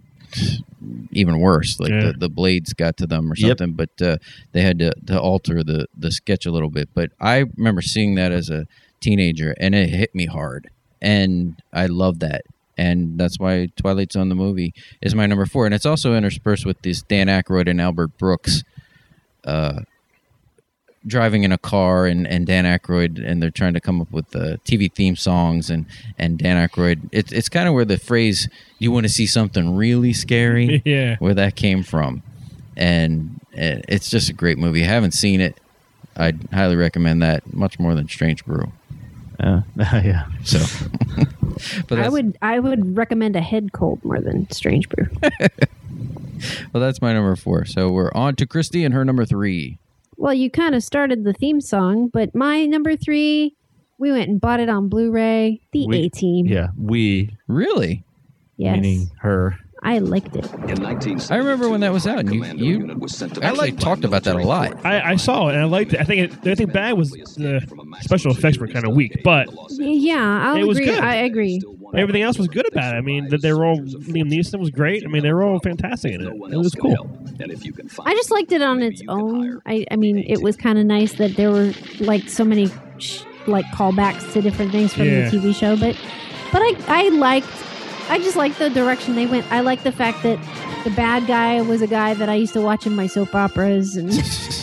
C: even worse, like
A: Yeah.
C: the blades got to them or
D: Yep.
C: something. But they had to alter the sketch a little bit. But I remember seeing that as a teenager, and it hit me hard, and I love that. And that's why Twilight Zone, the movie, is my number 4. And it's also interspersed with this Dan Aykroyd and Albert Brooks driving in a car, and Dan Aykroyd, and they're trying to come up with TV theme songs, and Dan Aykroyd. It's kind of where the phrase, you want to see something really scary,
A: Yeah.
C: where that came from. And it's just a great movie. I haven't seen it. I'd highly recommend that, much more than Strange Brew.
D: Yeah.
C: So, but
B: I would recommend a head cold more than Strange Brew.
C: well, that's my number 4. So we're on to Christy and her number 3.
B: Well, you kind of started the theme song, but my number 3, we went and bought it on Blu-ray. The A-Team.
D: Yeah.
C: Really?
B: Yes.
D: Meaning her.
B: I liked it.
E: In 1972,
C: I remember when that was
E: a
C: out, and
E: commando
C: you
E: unit was sent to
C: actually
E: prison by
C: talked about that a
E: military
C: lot.
E: court.
A: I saw it and I liked it. I think the only thing bad was the special effects were kind of weak, but
B: Yeah, I'll
A: It was
B: agree.
A: good.
B: I agree.
A: everything else was good about it. I mean, that they were all Liam Neeson was great. I mean, they were all fantastic in it. It was cool.
E: And if you can find
B: I just liked it on its own. I mean, it was kind of nice that there were like so many like callbacks to different things from
A: Yeah.
B: the TV show. But I just liked the direction they went. I like the fact that the bad guy was a guy that I used to watch in my soap operas, and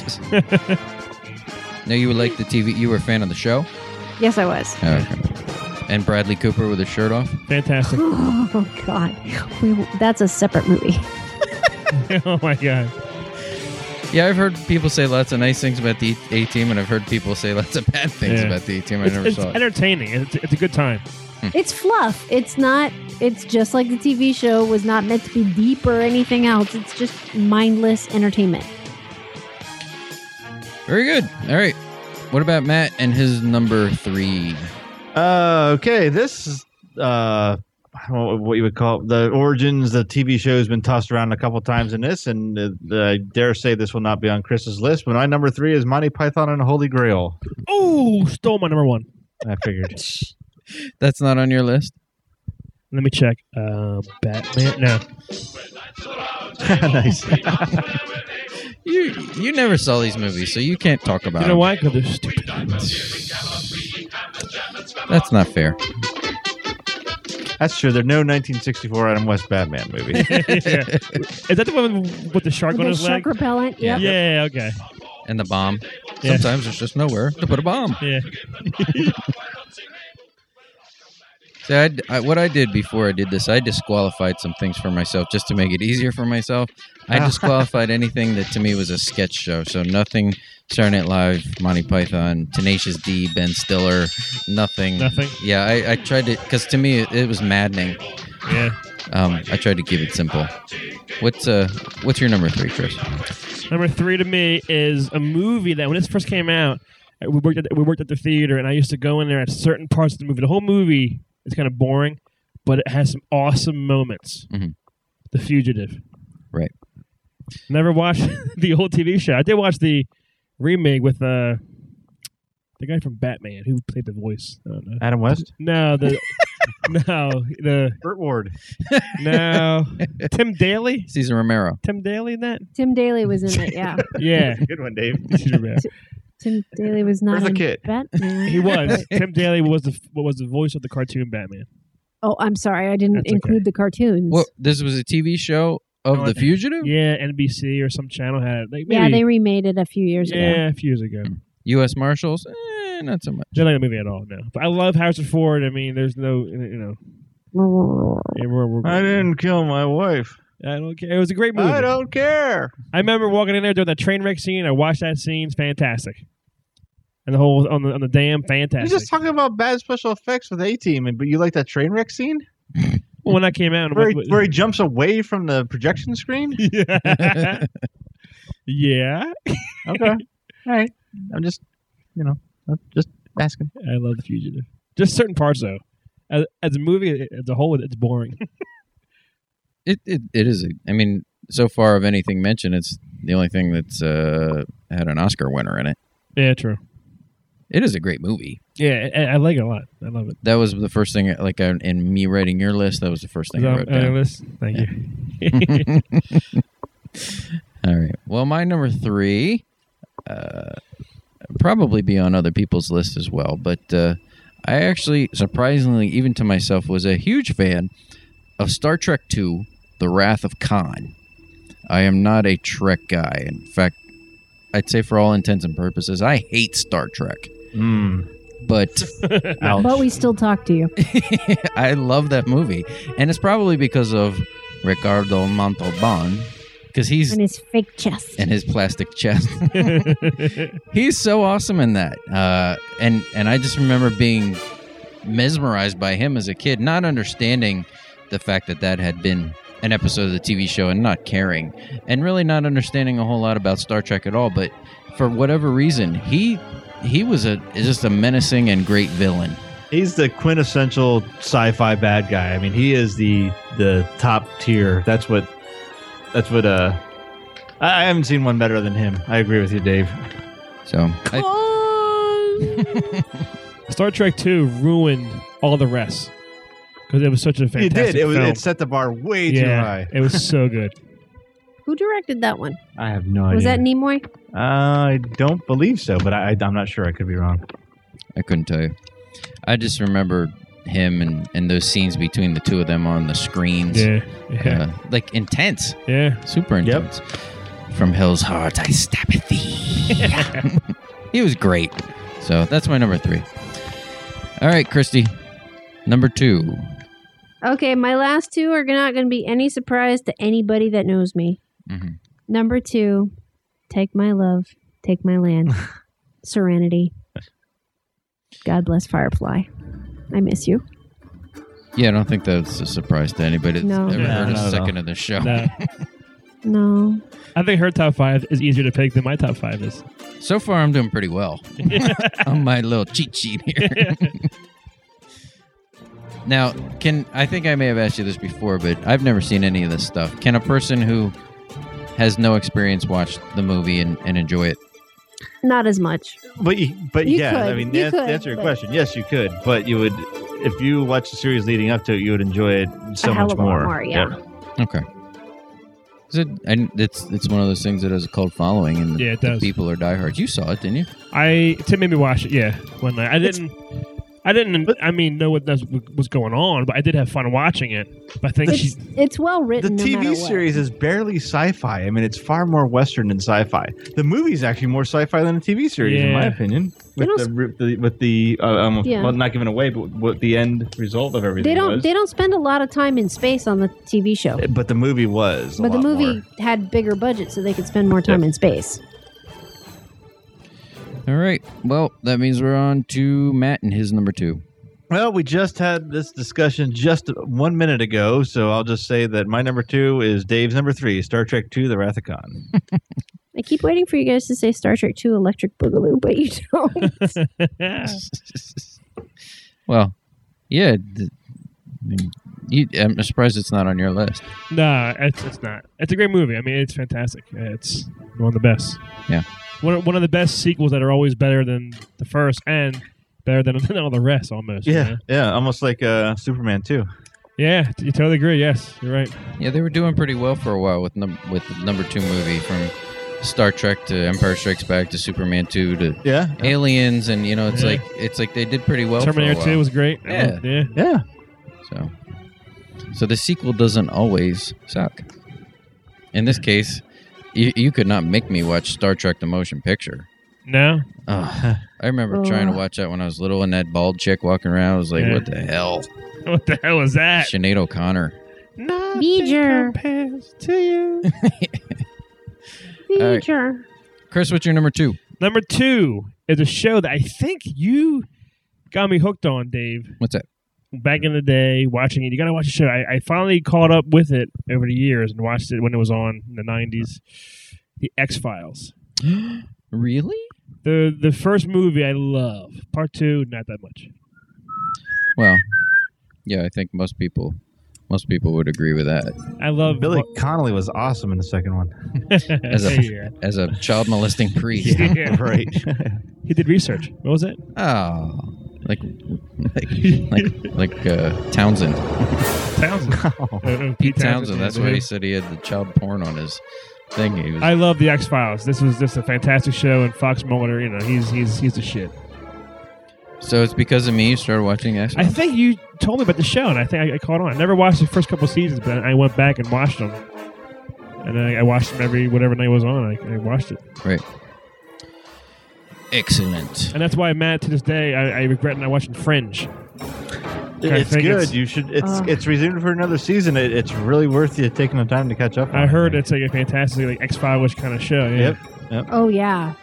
C: No, you would like the TV. You were a fan of the show?
B: yes, I was.
C: Oh, okay. And Bradley Cooper with his shirt off?
A: Fantastic.
B: Oh God, that's a separate movie.
A: Oh my god.
C: Yeah, I've heard people say lots of nice things about the A-Team, and I've heard people say lots of bad things
A: Yeah.
C: about the A-Team. I
A: It's,
C: never
A: it's
C: saw it.
A: entertaining. It's a good time.
B: It's fluff. It's not. It's just like the TV show was not meant to be deep or anything else. It's just mindless entertainment.
C: Very good. All right. What about Matt and his number 3?
D: Okay, this is I don't know what you would call it. The origins. The TV show has been tossed around a couple times in this, and I dare say this will not be on Chris's list. But my number 3 is Monty Python and the Holy Grail.
A: Oh, stole my number 1.
D: I figured.
C: That's not on your list?
A: Let me check. Batman. No.
D: Nice.
C: You never saw these movies, so you can't talk about
A: You know
C: them.
A: why? Because they're stupid.
C: That's not fair.
D: That's true. There's no 1964 Adam West Batman movie.
A: Yeah. Is that the one with the shark on
B: The
A: his
B: shark
A: leg?
B: repellent. Yep.
A: Yeah. Okay.
C: And the bomb.
A: Yeah.
C: Sometimes there's just nowhere to put a bomb.
A: Yeah.
C: So what I did before I did this, I disqualified some things for myself just to make it easier for myself. I disqualified anything that to me was a sketch show. So nothing Saturday Night Live, Monty Python, Tenacious D, Ben Stiller, nothing.
A: Nothing.
C: Yeah, I tried to, because to me it was maddening.
A: Yeah.
C: I tried to keep it simple. What's your number 3, Chris?
A: Number 3 to me is a movie that when this first came out, we worked at the theater, and I used to go in there at certain parts of the movie. The whole movie is kind of boring, but it has some awesome moments.
C: Mm-hmm.
A: The Fugitive.
C: Right.
A: Never watched the old TV show. I did watch the remake with the guy from Batman who played the voice. I don't know.
D: Adam West?
A: No, the
D: Burt Ward.
A: no Tim Daly.
C: Cesar Romero.
A: Tim Daly in that?
B: Tim Daly was in it. Yeah.
A: Yeah.
D: Good one, Dave.
B: Tim Daly was not
D: Eartha
B: in
D: Kitt.
B: Batman.
A: He was. Tim Daly was the voice of the cartoon Batman.
B: Oh, I'm sorry. I didn't
A: That's
B: include
A: okay.
B: the cartoons.
C: Well, this was a TV show of
A: Oh,
C: The Fugitive?
A: Yeah, NBC or some channel had it. Like
B: yeah,
A: maybe,
B: they remade it a few years ago.
A: a few years ago.
C: U.S. Marshals? Not so much.
A: Didn't like the movie at all. No, but I love Harrison Ford. I mean, there's no,
D: I didn't kill my wife.
A: I don't care. It was a great movie.
D: I don't care.
A: I remember walking in there during that train wreck scene. I watched that scene. It's fantastic. And the whole on the dam, fantastic.
D: You're just talking about bad special effects with A-Team, but you like that train wreck scene?
A: Well, when that came out,
D: Where he jumps away from the projection screen?
A: yeah, yeah.
D: Okay. All right. I'm just asking.
A: I love The Fugitive. Just certain parts though. As a movie as a whole, it's boring.
C: It is. I mean, so far of anything mentioned, it's the only thing that's had an Oscar winner in it.
A: Yeah, true.
C: It is a great movie.
A: Yeah, I like it a lot. I love it.
C: That was the first thing, like in me writing your list, that was the first thing I wrote down.
A: Thank you.
C: All right. Well, my number 3, probably be on other people's list as well, but I actually, surprisingly, even to myself, was a huge fan of Star Trek II, The Wrath of Khan. I am not a Trek guy. In fact, I'd say for all intents and purposes, I hate Star Trek. But
B: But we still talk to you.
C: I love that movie. And it's probably because of Ricardo Montalban, because he's
B: And his fake chest.
C: and his plastic chest. He's so awesome in that. And I just remember being mesmerized by him as a kid, not understanding the fact that had been an episode of the TV show and not caring, and really not understanding a whole lot about Star Trek at all. But for whatever reason, he was just a menacing and great villain.
D: He's the quintessential sci-fi bad guy. I mean, he is the top tier. That's what I haven't seen one better than him. I agree with you, Dave.
C: So
A: Star Trek 2 ruined all the rest because it was such a fantastic film.
D: It set the bar way too high.
A: It was so good.
B: Who directed that one?
D: I have no idea.
B: Was that Nimoy?
D: I don't believe so, but I'm not sure. I could be wrong.
C: I couldn't tell you. I just remember him and those scenes between the two of them on the screens.
A: Yeah.
C: Like intense.
A: Yeah.
C: Super intense. From Hell's Heart, I stab at thee. He was great. So that's my number 3. All right, Christy. Number 2.
B: Okay, my last 2 are not going to be any surprise to anybody that knows me.
C: Mm-hmm.
B: Number 2, Take My Love, Take My Land, Serenity. God bless Firefly. I miss you.
C: Yeah, I don't think that's a surprise to anybody that's
B: No.
C: ever
A: Yeah,
C: heard
D: not
C: a
D: at
C: second
D: all.
C: of this show.
A: No.
B: No.
A: I think her top 5 is easier to pick than my top 5 is.
C: So far, I'm doing pretty well on my little cheat sheet here. Now, I think I may have asked you this before, but I've never seen any of this stuff. Can a person who has no experience watch the movie and enjoy it?
B: Not as much.
D: But
B: You
D: yeah,
B: could.
D: I mean,
B: You
D: to
B: could,
D: answer your
B: but-
D: question, yes, you could, but you would if you watch the series leading up to it, you would enjoy it so
B: a hell
D: much
B: of a lot
D: more.
B: more. Yeah.
C: Okay. It's one of those things that has a cult following, and
A: Yeah, it
C: the
A: does.
C: people are diehards. You saw it, didn't you?
A: Tim made me watch it. Yeah, one night. I didn't know what was going on, but I did have fun watching it. But I think
B: It's well
D: The
B: written. no matter
D: TV
B: what.
D: series is barely sci-fi. I mean, it's far more Western than sci-fi. The movie's actually more sci-fi than a TV series, in my
A: Yeah.
D: opinion.
B: They
D: With the
B: Yeah.
D: well, not giving away, but what the end result of everything
B: They don't.
D: was.
B: They don't spend a lot of time in space on the TV show.
D: But the movie was.
B: But the movie had bigger budget, so they could spend more time in space.
C: All right. Well, that means we're on to Matt and his number 2.
D: Well, we just had this discussion just 1 minute ago, so I'll just say that my number 2 is Dave's number 3, Star Trek II: The Wrath of Khan.
B: I keep waiting for you guys to say Star Trek II: Electric Boogaloo, but you don't.
C: Well, yeah. I'm surprised it's not on your list.
A: nah, it's not. It's a great movie. I mean, it's fantastic. It's one of the best.
C: Yeah.
A: One of the best sequels that are always better than the first and better than all the rest, almost. you know?
D: Yeah, almost like Superman 2.
A: Yeah, you totally agree. Yes, you're right.
C: Yeah, they were doing pretty well for a while with the number 2 movie, from Star Trek to Empire Strikes Back to Superman 2 to
D: Yeah,
C: Aliens, and it's
A: Yeah.
C: like they did pretty well.
A: Terminator
C: for a
A: 2
C: while.
A: was great.
C: Yeah.
A: Yeah.
D: yeah.
C: So the sequel doesn't always suck. In this case, you could not make me watch Star Trek: The Motion Picture.
A: No?
C: Oh, I remember trying to watch that when I was little, and that bald chick walking around. I was like,
A: Yeah.
C: "What the hell?"
A: What the hell is that?
C: Sinead O'Connor.
A: Nothing
B: Beeger.
A: compares to you.
C: right.
B: Feature.
C: Chris, what's your number 2?
A: Number 2 is a show that I think you got me hooked on, Dave.
C: What's that?
A: Back in the day, watching it. You got to watch the show. I finally caught up with it over the years and watched it when it was on in the 90s. The X-Files.
C: Really?
A: The first movie I love. Part 2, not that much.
C: Well, yeah, I think most people would agree with that.
A: I love
D: Billy Connolly was awesome in the second one.
C: As a as a child molesting priest.
A: Yeah.
D: Right.
A: He did research. What was it?
C: Oh, like Townsend.
A: Townsend.
C: Pete Townsend. That's why he said he had the child porn on his thing. He was.
A: I love the X-Files. This was just a fantastic show, and Fox Mulder, he's the shit.
C: So it's because of me you started watching X.
A: I think you told me about the show, and I think I caught on. I never watched the first couple seasons, but I went back and watched them. And I watched them whatever night was on. I watched it.
C: Right. Excellent.
A: And that's why, Matt, to this day, I regret not watching Fringe.
D: It's
A: think
D: good.
A: it's-
D: You should. It's resumed for another season. It's really worth you taking the time to catch up. On
A: I heard
D: it.
A: it's like a fantastic X-Files kind of show. Yeah.
D: Yep.
B: Oh yeah.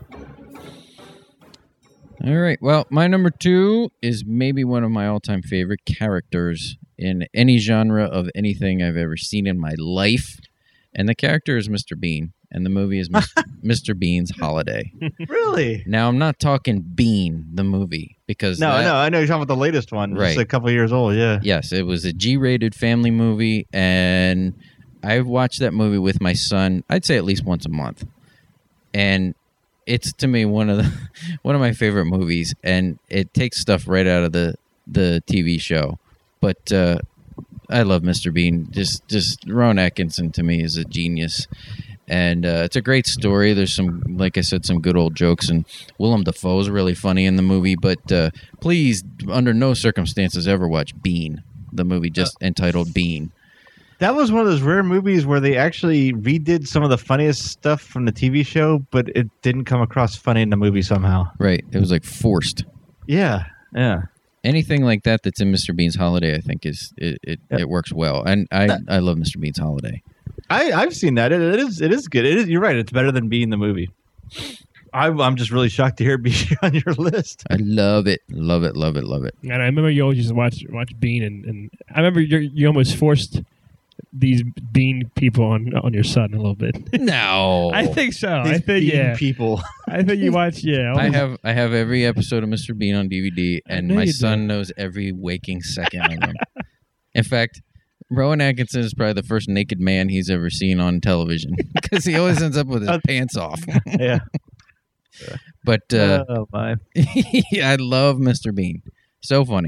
C: All right. Well, my number 2 is maybe one of my all-time favorite characters in any genre of anything I've ever seen in my life. And the character is Mr. Bean. And the movie is Mr. Bean's Holiday.
D: Really?
C: Now, I'm not talking Bean, the movie, because
D: No, I know you're talking about the latest one.
C: Right.
D: It's a couple years old. Yeah.
C: Yes, it was a G-rated family movie, and I watched that movie with my son, I'd say at least once a month. And it's, to me, one of my favorite movies, and it takes stuff right out of the TV show. But I love Mr. Bean. Just Rowan Atkinson, to me, is a genius. And it's a great story. There's some, like I said, some good old jokes. And Willem Dafoe is really funny in the movie. But please, under no circumstances, ever watch Bean, the movie just entitled Bean.
D: That was one of those rare movies where they actually redid some of the funniest stuff from the TV show, but it didn't come across funny in the movie somehow.
C: Right. It was like forced.
D: Yeah.
C: Anything like that that's in Mr. Bean's Holiday, I think it works well. And I love Mr. Bean's Holiday.
D: I've seen that. It is good. You're right. It's better than Being the movie. I'm just really shocked to hear it be on your list.
C: I love it. Love it. Love it. Love it.
A: And I remember you always used to watch Bean, and I remember you almost forced these Bean people on your son a little bit.
C: No.
A: I think so.
D: These
A: I think
D: Bean people.
A: I think you watch. Yeah.
C: I have every episode of Mr. Bean on DVD,
A: I
C: and
A: know
C: my
A: you
C: son
A: do.
C: knows every waking second of them. In fact, Rowan Atkinson is probably the first naked man he's ever seen on television because he always ends up with his pants off.
D: Yeah.
C: But
D: Oh my.
C: yeah, I love Mr. Bean. So funny.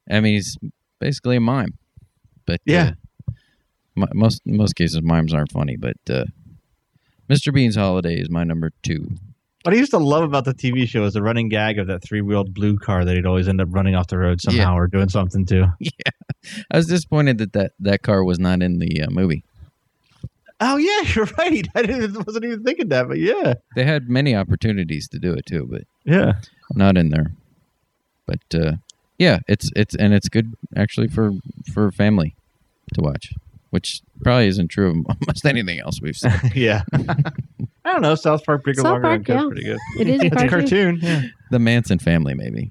C: I mean, he's basically a mime. But
D: Yeah.
C: in most cases, mimes aren't funny. But Mr. Bean's Holiday is my number 2.
D: What I used to love about the TV show is the running gag of that 3-wheeled blue car that he'd always end up running off the road somehow or doing something to.
C: I was disappointed that car was not in the movie.
D: Oh, yeah, you're right. Wasn't even thinking that, but yeah.
C: They had many opportunities to do it too, but
D: Yeah.
C: not in there. But yeah, it's good actually for family to watch, which probably isn't true of almost anything else we've seen.
D: Yeah. I don't know. South Park, Bigger,
B: South
D: Longer,
B: Park,
D: Uncut is
B: yeah.
D: pretty good.
B: It is a
D: It's a
B: cartoon.
D: cartoon. Yeah.
C: The Manson family, maybe.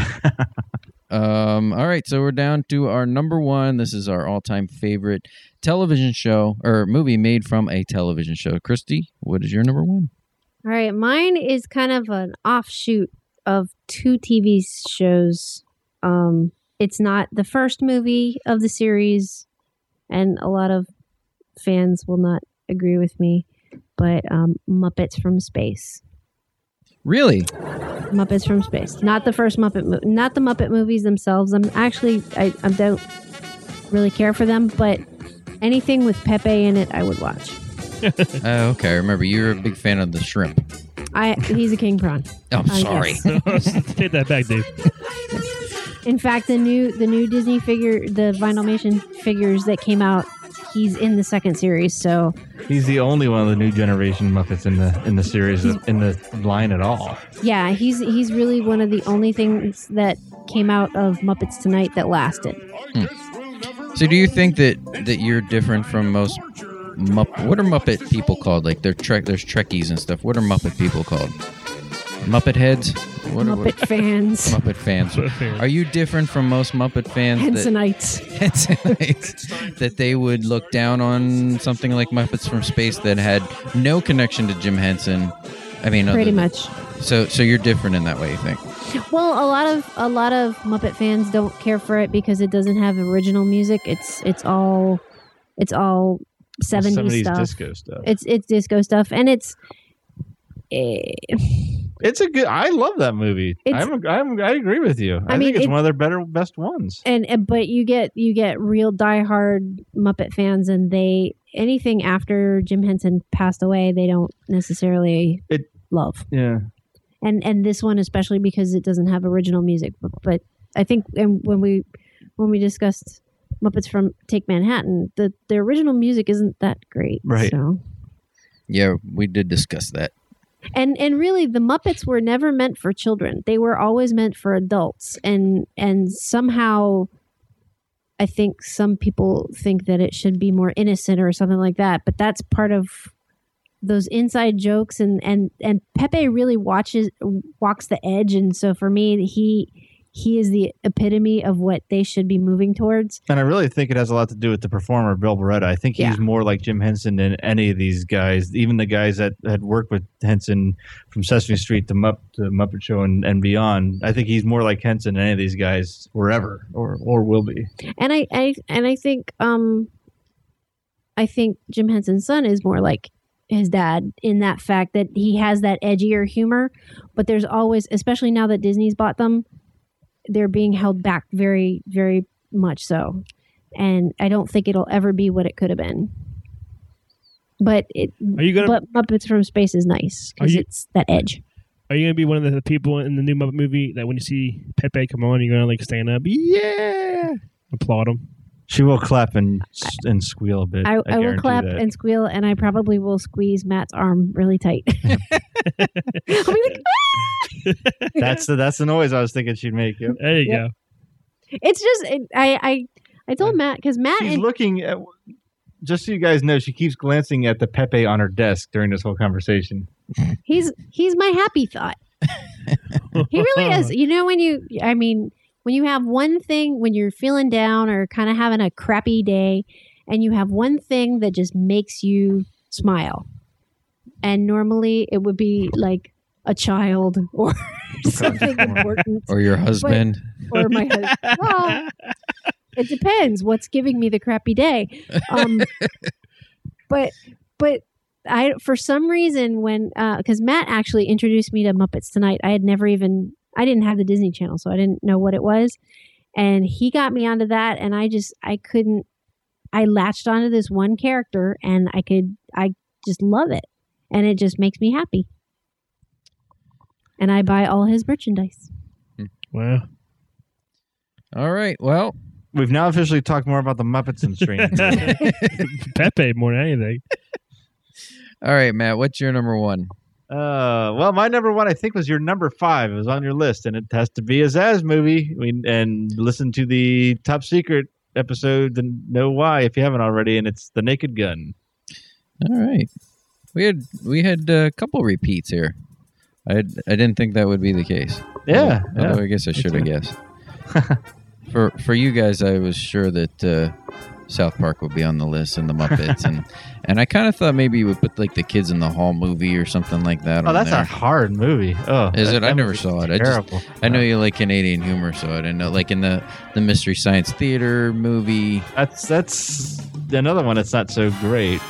C: All right, so we're down to our number 1. This is our all-time favorite television show or movie made from a television show. Christy, what is your number 1?
B: All right, mine is kind of an offshoot of 2 TV shows. It's not the first movie of the series, and a lot of fans will not agree with me, but Muppets from Space.
C: Really?
B: Muppets from Space. Not the first Muppet not the Muppet movies themselves. I don't really care for them, but anything with Pepe in it, I would watch.
C: Okay, I remember you're a big fan of the shrimp.
B: He's a king prawn.
C: Oh, sorry.
B: Yes.
A: Take that back, Dave.
B: In fact, the new Disney figure, the Vinylmation figures that came out, he's in the second series. So
D: He's the only one of the new generation Muppets in the series, in the line at all.
B: yeah, he's really one of the only things that came out of Muppets Tonight that lasted.
C: So do you think that you're different from most what are Muppet people called? Like there's Trekkies and stuff. What are Muppet people called? Muppet heads?
B: Muppet fans.
C: Muppet fans. Are you different from most Muppet fans?
B: Hensonites.
C: That they would look down on something like Muppets from Space that had no connection to Jim Henson? I mean,
B: Pretty much.
C: So you're different in that way, you think?
B: Well, a lot of Muppet fans don't care for it because it doesn't have original music. It's all 70s stuff.
D: Disco stuff.
B: It's disco stuff, and it's
D: It's a good. I love that movie. I agree with you. I think it's one of their best ones.
B: But you get real diehard Muppet fans, and anything after Jim Henson passed away, they don't necessarily love.
D: Yeah.
B: And this one especially because it doesn't have original music. But I think when we discussed Muppets from Take Manhattan, the original music isn't that great.
D: Right.
B: So.
C: Yeah, we did discuss that.
B: And really, the Muppets were never meant for children. They were always meant for adults. And somehow, I think some people think that it should be more innocent or something like that. But that's part of those inside jokes. And Pepe really walks the edge. And so for me, he is the epitome of what they should be moving towards.
D: And I really think it has a lot to do with the performer, Bill Beretta. I think he's more like Jim Henson than any of these guys, even the guys that had worked with Henson from Sesame Street to Muppet Show and beyond. I think he's more like Henson than any of these guys were or will be.
B: And I think Jim Henson's son is more like his dad in that fact that he has that edgier humor, but there's always, especially now that Disney's bought them, they're being held back very, very much so. And I don't think it'll ever be what it could have been. But Muppets from Space is nice because it's that edge.
A: Are you going to be one of the people in the new Muppet movie that when you see Pepe come on, you're going to stand up, yeah, applaud him?
D: She will clap and squeal a bit.
B: I will clap and squeal, and I probably will squeeze Matt's arm really tight. I'll be like, ah!
D: That's the noise I was thinking she'd make. Yep.
A: There you go.
B: It's just I told Matt because
D: she's looking at. Just so you guys know, she keeps glancing at the Pepe on her desk during this whole conversation.
B: He's my happy thought. He really is. You know when you have one thing when you're feeling down or kind of having a crappy day, and you have one thing that just makes you smile, and normally it would be like a child or something important,
C: or your husband,
B: or my husband. Well, it depends what's giving me the crappy day. But I, for some reason, when because Matt actually introduced me to Muppets Tonight, I didn't have the Disney Channel, so I didn't know what it was. And he got me onto that, and I latched onto this one character, and I just love it, and it just makes me happy. And I buy all his merchandise.
A: Wow.
C: All right. Well,
D: we've now officially talked more about the Muppets and Stranger Things.
A: Pepe more than anything.
C: All right, Matt. What's your number one?
D: Well, my number one, I think, was your number 5. It was on your list, and it has to be a Zaz movie. And listen to the Top Secret episode and know why if you haven't already. And it's The Naked Gun.
C: All right. We had a couple repeats here. I didn't think that would be the case.
D: Yeah.
C: Although I guess I should have guessed. For you guys, I was sure that South Park would be on the list and the Muppets, and I kind of thought maybe you would put like the Kids in the Hall movie or something like that.
D: Oh, that's a hard movie. Oh,
C: is it? I never saw it.
D: Terrible.
C: I know you like Canadian humor, so I didn't know. Like in the Mystery Science Theater movie.
D: That's another one that's not so great.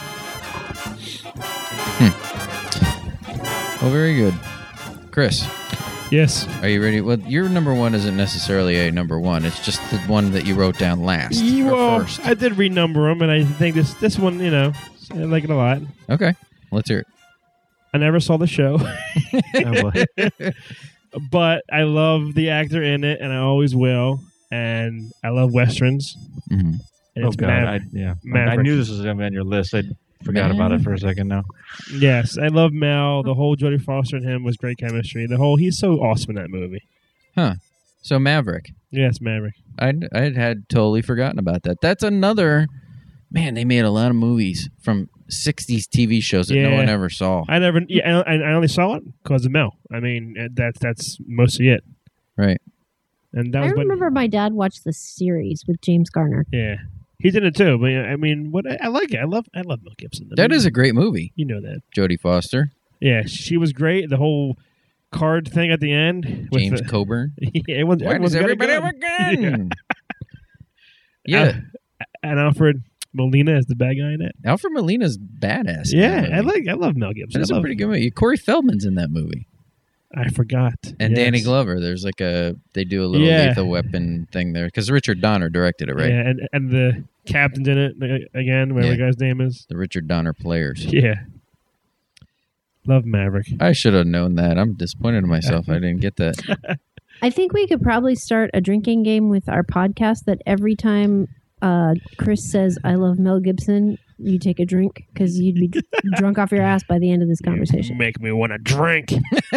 C: Well, very good, Chris.
A: Yes.
C: Are you ready? Well, your number one isn't necessarily a number one. It's just the one that you wrote down last.
A: Well,
C: first.
A: I did renumber them, and I think this one, I like it a lot.
C: Okay, let's hear it.
A: I never saw the show,
D: Oh, boy.
A: but I love the actor in it, and I always will. And I love westerns.
C: Mm-hmm.
A: And
D: Oh,
A: it's
D: God. I
A: Maverick.
D: knew this was going to be on your list. I forgot about it for a second now.
A: Yes, I love Mel. The whole Jodie Foster and him was great chemistry. He's so awesome in that movie.
C: Huh. So Maverick.
A: Yes, Maverick.
C: I had totally forgotten about that. That's another... Man, they made a lot of movies from 60s TV shows that no one ever saw.
A: I only saw it because of Mel. I mean, that's mostly it.
C: Right.
A: And that
B: I
A: was
B: remember my dad watched the series with James Garner.
A: Yeah. He's in it too, but I mean, I like it. I love Mel Gibson.
C: That is a great movie.
A: You know that.
C: Jodie Foster.
A: Yeah, she was great. The whole card thing at the end. With
C: James Coburn.
A: Yeah,
C: Why does everybody have a gun? Yeah.
A: And Alfred Molina is the bad guy in it.
C: Alfred Molina's badass.
A: Yeah, I love Mel Gibson.
C: That's a pretty good movie. Corey Feldman's in that movie.
A: I forgot.
C: And
A: Yes.
C: Danny Glover. There's like they do a little Lethal Weapon thing there because Richard Donner directed it, right?
A: Yeah, and the captain's in it again, whatever the guy's name is.
C: The Richard Donner Players.
A: Yeah. Love Maverick.
C: I should have known that. I'm disappointed in myself. I didn't get that.
B: I think we could probably start a drinking game with our podcast that every time Chris says, I love Mel Gibson, you take a drink because you'd be drunk off your ass by the end of this conversation.
A: Make me want to drink.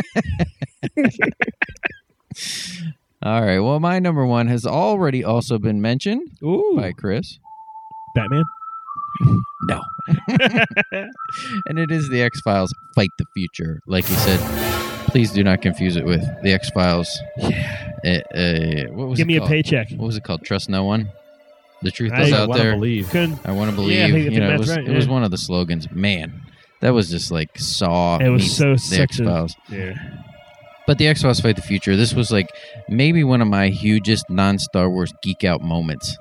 C: All right. Well, my number one has already also been mentioned by Chris.
A: Batman?
C: No. And it is the X-Files Fight the Future. Like you said, please do not confuse it with the X-Files.
A: Yeah.
C: What was
A: Give me
C: called?
A: a paycheck.
C: What was it called? Trust No One? The truth
A: I
C: is out
D: wanna
C: there.
D: believe.
A: Couldn't.
C: I want to believe.
A: Yeah, I think
C: it
A: that's
C: was,
A: right,
C: it was
A: yeah.
C: one of the slogans. Man, that was just like Saw
A: It was
C: meets
A: so
C: the
A: such
C: X-Files.
A: Yeah.
C: But the X-Files Fight the Future, this was like maybe one of my hugest non-Star Wars geek out moments.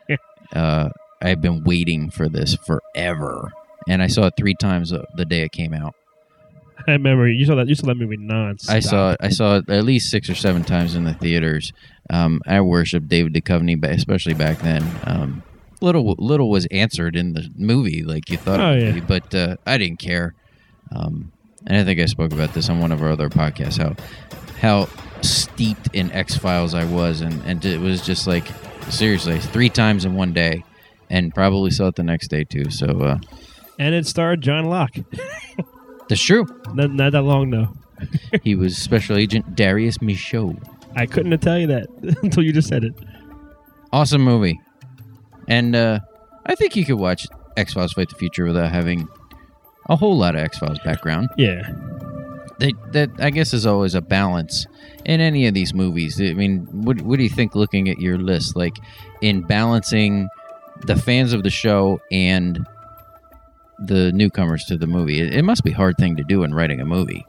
C: I've been waiting for this forever. And I saw it 3 times the day it came out.
A: I remember you saw that movie nonstop.
C: I saw it at least 6 or 7 times in the theaters. I worshiped David Duchovny, especially back then. Little was answered in the movie like you thought it would be, but I didn't care. And I think I spoke about this on one of our other podcasts, how steeped in X-Files I was, and it was just like, seriously, 3 times in one day, and probably saw it the next day too. So,
A: and it starred John Locke.
C: That's true.
A: Not that long though.
C: He was Special Agent Darius Michaud.
A: I couldn't tell you that until you just said it.
C: Awesome movie. And I think you could watch X-Files Fight the Future without having a whole lot of X-Files background.
A: Yeah.
C: That I guess is always a balance in any of these movies. I mean, what do you think looking at your list? Like in balancing the fans of the show and the newcomers to the movie. It must be a hard thing to do in writing a movie.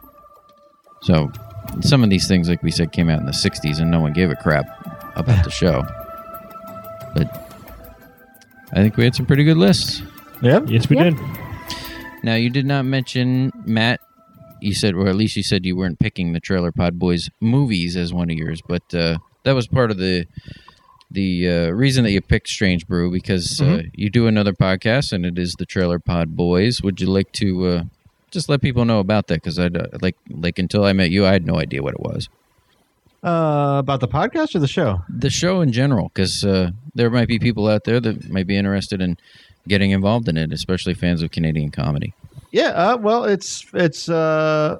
C: So some of these things, like we said, came out in the 60s and no one gave a crap about the show. But I think we had some pretty good lists.
D: Yep.
A: Yes, we did.
C: Now, you did not mention, Matt, you said, or at least you said you weren't picking the Trailer Pod Boys movies as one of yours, but that was part of the the reason that you picked Strange Brew, because you do another podcast, and it is the Trailer Pod Boys. Would you like to just let people know about that? Because I like until I met you, I had no idea what it was.
D: About the podcast or the show?
C: The show in general, because there might be people out there that might be interested in getting involved in it, especially fans of Canadian comedy.
D: Yeah, well, it's a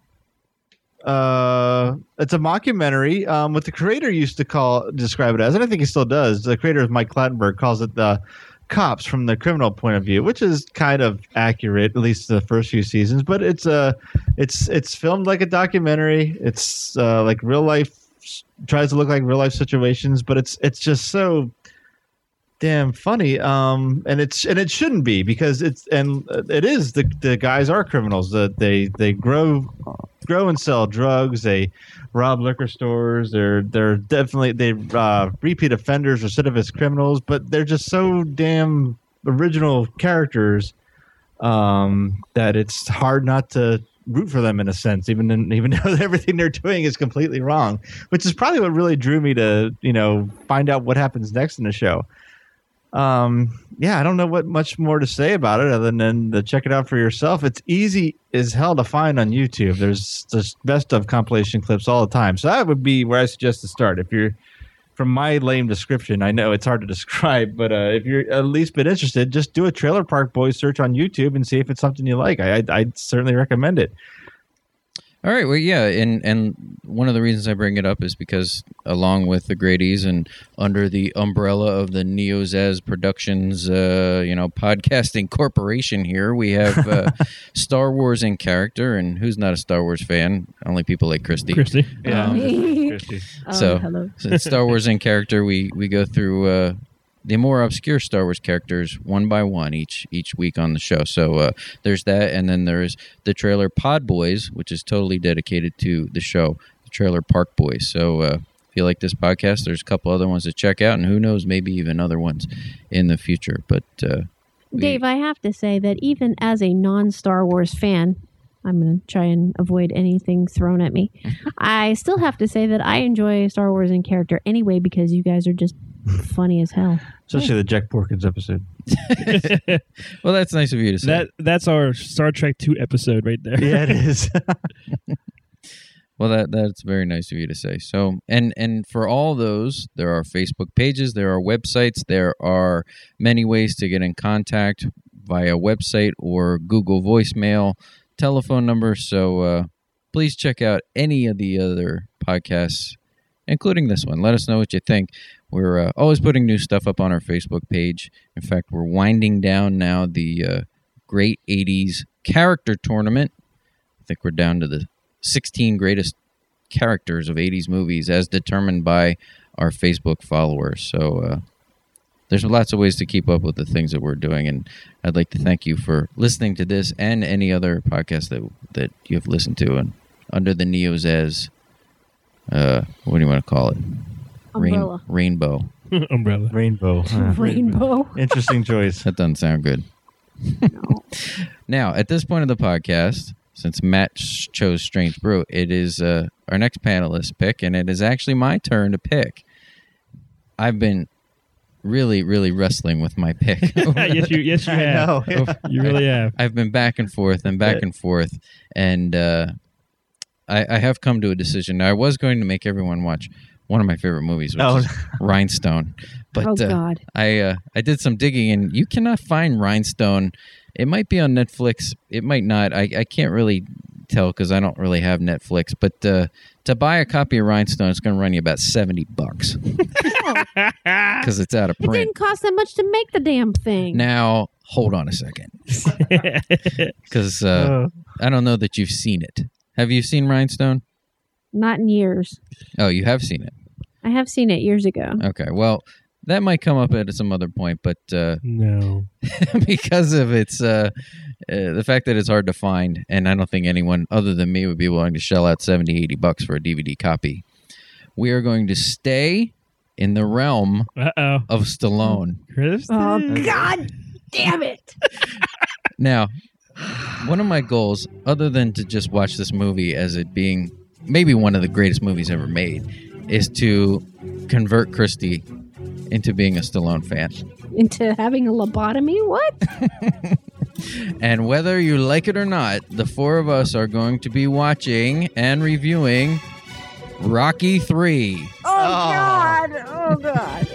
D: mockumentary. What the creator used to describe it as, and I think he still does. The creator of Mike Clattenburg calls it the cops from the criminal point of view, which is kind of accurate, at least the first few seasons. But it's filmed like a documentary. It's like real life, tries to look like real life situations, but it's just so damn funny. And it shouldn't be, because it is the guys are criminals. That they grow and sell drugs. They rob liquor stores. They're definitely repeat offenders, recidivist criminals. But they're just so damn original characters that it's hard not to root for them in a sense, even though everything they're doing is completely wrong. Which is probably what really drew me to find out what happens next in the show. I don't know what much more to say about it other than to check it out for yourself. It's easy as hell to find on YouTube. There's best of compilation clips all the time. So that would be where I suggest to start. If you're, from my lame description, I know it's hard to describe, but if you're at least been interested, just do a Trailer Park Boys search on YouTube and see if it's something you like. I'd certainly recommend it.
C: All right. Well, yeah, and one of the reasons I bring it up is because, along with the Grady's and under the umbrella of the Neozaz Productions, podcasting corporation here, we have Star Wars in Character, and who's not a Star Wars fan? Only people like Christy.
D: Yeah.
B: Christy.
C: So it's Star Wars in Character. We go through the more obscure Star Wars characters one by one each week on the show. So there's that, and then there's the Trailer Pod Boys, which is totally dedicated to the show, the Trailer Park Boys. So if you like this podcast, there's a couple other ones to check out, and who knows, maybe even other ones in the future. But
B: Dave, I have to say that even as a non-Star Wars fan, I'm going to try and avoid anything thrown at me. I still have to say that I enjoy Star Wars in Character anyway, because you guys are just funny as hell.
D: Especially the Jack Porkins episode.
C: Well, that's nice of you to say.
A: That's our Star Trek 2 episode right there.
D: Yeah, it is.
C: Well, that's very nice of you to say. So, and for all those, there are Facebook pages, there are websites, there are many ways to get in contact via website or Google voicemail, telephone number. So please check out any of the other podcasts, including this one. Let us know what you think. We're always putting new stuff up on our Facebook page. In fact, we're winding down now the Great 80s Character Tournament. I think we're down to the 16 greatest characters of 80s movies as determined by our Facebook followers. So there's lots of ways to keep up with the things that we're doing, and I'd like to thank you for listening to this and any other podcast that you've listened to, and under the Neozaz, what do you want to call it?
B: Umbrella.
C: Rainbow.
A: Umbrella.
D: Rainbow.
B: Rainbow.
D: Interesting choice.
C: That doesn't sound good.
B: No.
C: Now, at this point of the podcast, since Matt chose Strange Brew, it is our next panelist pick, and it is actually my turn to pick. I've been really, really wrestling with my pick.
A: yes, you have.
D: know, yeah.
A: You really have.
C: I've been back and forth, and I have come to a decision. Now, I was going to make everyone watch one of my favorite movies, which is Rhinestone. But
B: Oh, God.
C: I did some digging, and you cannot find Rhinestone. It might be on Netflix. It might not. I can't really tell because I don't really have Netflix. But to buy a copy of Rhinestone, it's going to run you about $70 because it's out of
B: It
C: print.
B: didn't cost that much to make the damn thing.
C: Now, hold on a second, because I don't know that you've seen it. Have you seen Rhinestone?
B: Not in years.
C: Oh, you have seen it.
B: I have seen it years ago.
C: Okay, well, that might come up at some other point, but
A: No.
C: because of its the fact that it's hard to find, and I don't think anyone other than me would be willing to shell out $70-$80 for a DVD copy, we are going to stay in the realm
A: Uh-oh.
C: of Stallone.
A: Chris?
B: Oh, God damn it.
C: Now, one of my goals, other than to just watch this movie as it being maybe one of the greatest movies ever made, is to convert Christy into being a Stallone fan.
B: Into having a lobotomy? What?
C: And whether you like it or not, the four of us are going to be watching and reviewing Rocky 3.
B: God! Oh God!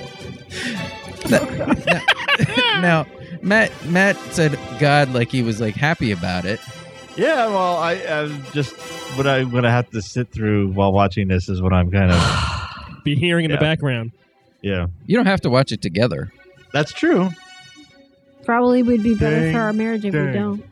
C: Now, Matt said God like he was like happy about it.
D: Yeah, well, I just what I'm gonna have to sit through while watching this is what I'm kind of
A: Be hearing in the background.
D: yeah.
C: You don't have to watch it together.
D: That's true.
B: Probably would be better
D: Dang,
B: for our marriage if we
D: dang.
B: don't.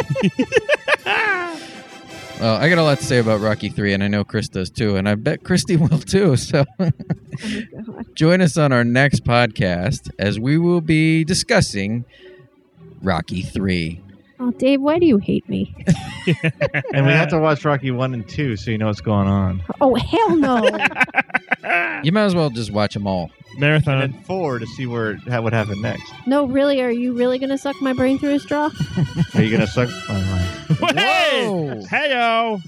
C: Well, I got a lot to say about Rocky 3, and I know Chris does too, and I bet Christy will too. So
B: Oh my God.
C: join us on our next podcast as we will be discussing Rocky 3.
B: Oh, Dave, why do you hate me?
D: And we have to watch Rocky 1 and 2 so you know what's going on.
B: Oh, hell no!
C: You might as well just watch them all.
A: Marathon.
D: And then 4 to see what happened next.
B: No, really? Are you really gonna suck my brain through a straw?
D: Are you gonna suck? Oh,
A: Hey!
C: Whoa!
A: Hey-o!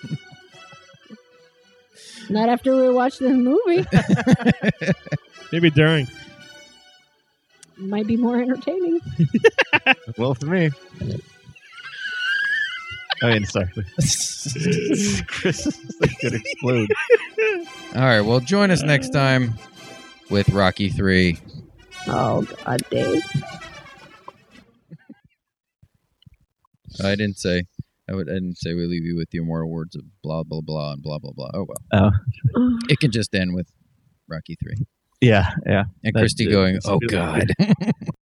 B: Not after we watch the movie.
A: Maybe during.
B: Might be more entertaining.
D: well, for me. I mean, sorry. Chris is gonna explode.
C: All right, well, join us next time with Rocky 3.
B: Oh God, Dave.
C: I didn't say we leave you with the immortal words of blah blah blah and blah blah blah. Oh well,
B: Oh.
C: it can just end with Rocky 3
D: Yeah, yeah.
C: and
D: That's
C: Christy
D: it.
C: going,
D: It's
C: "Oh
D: really
C: God."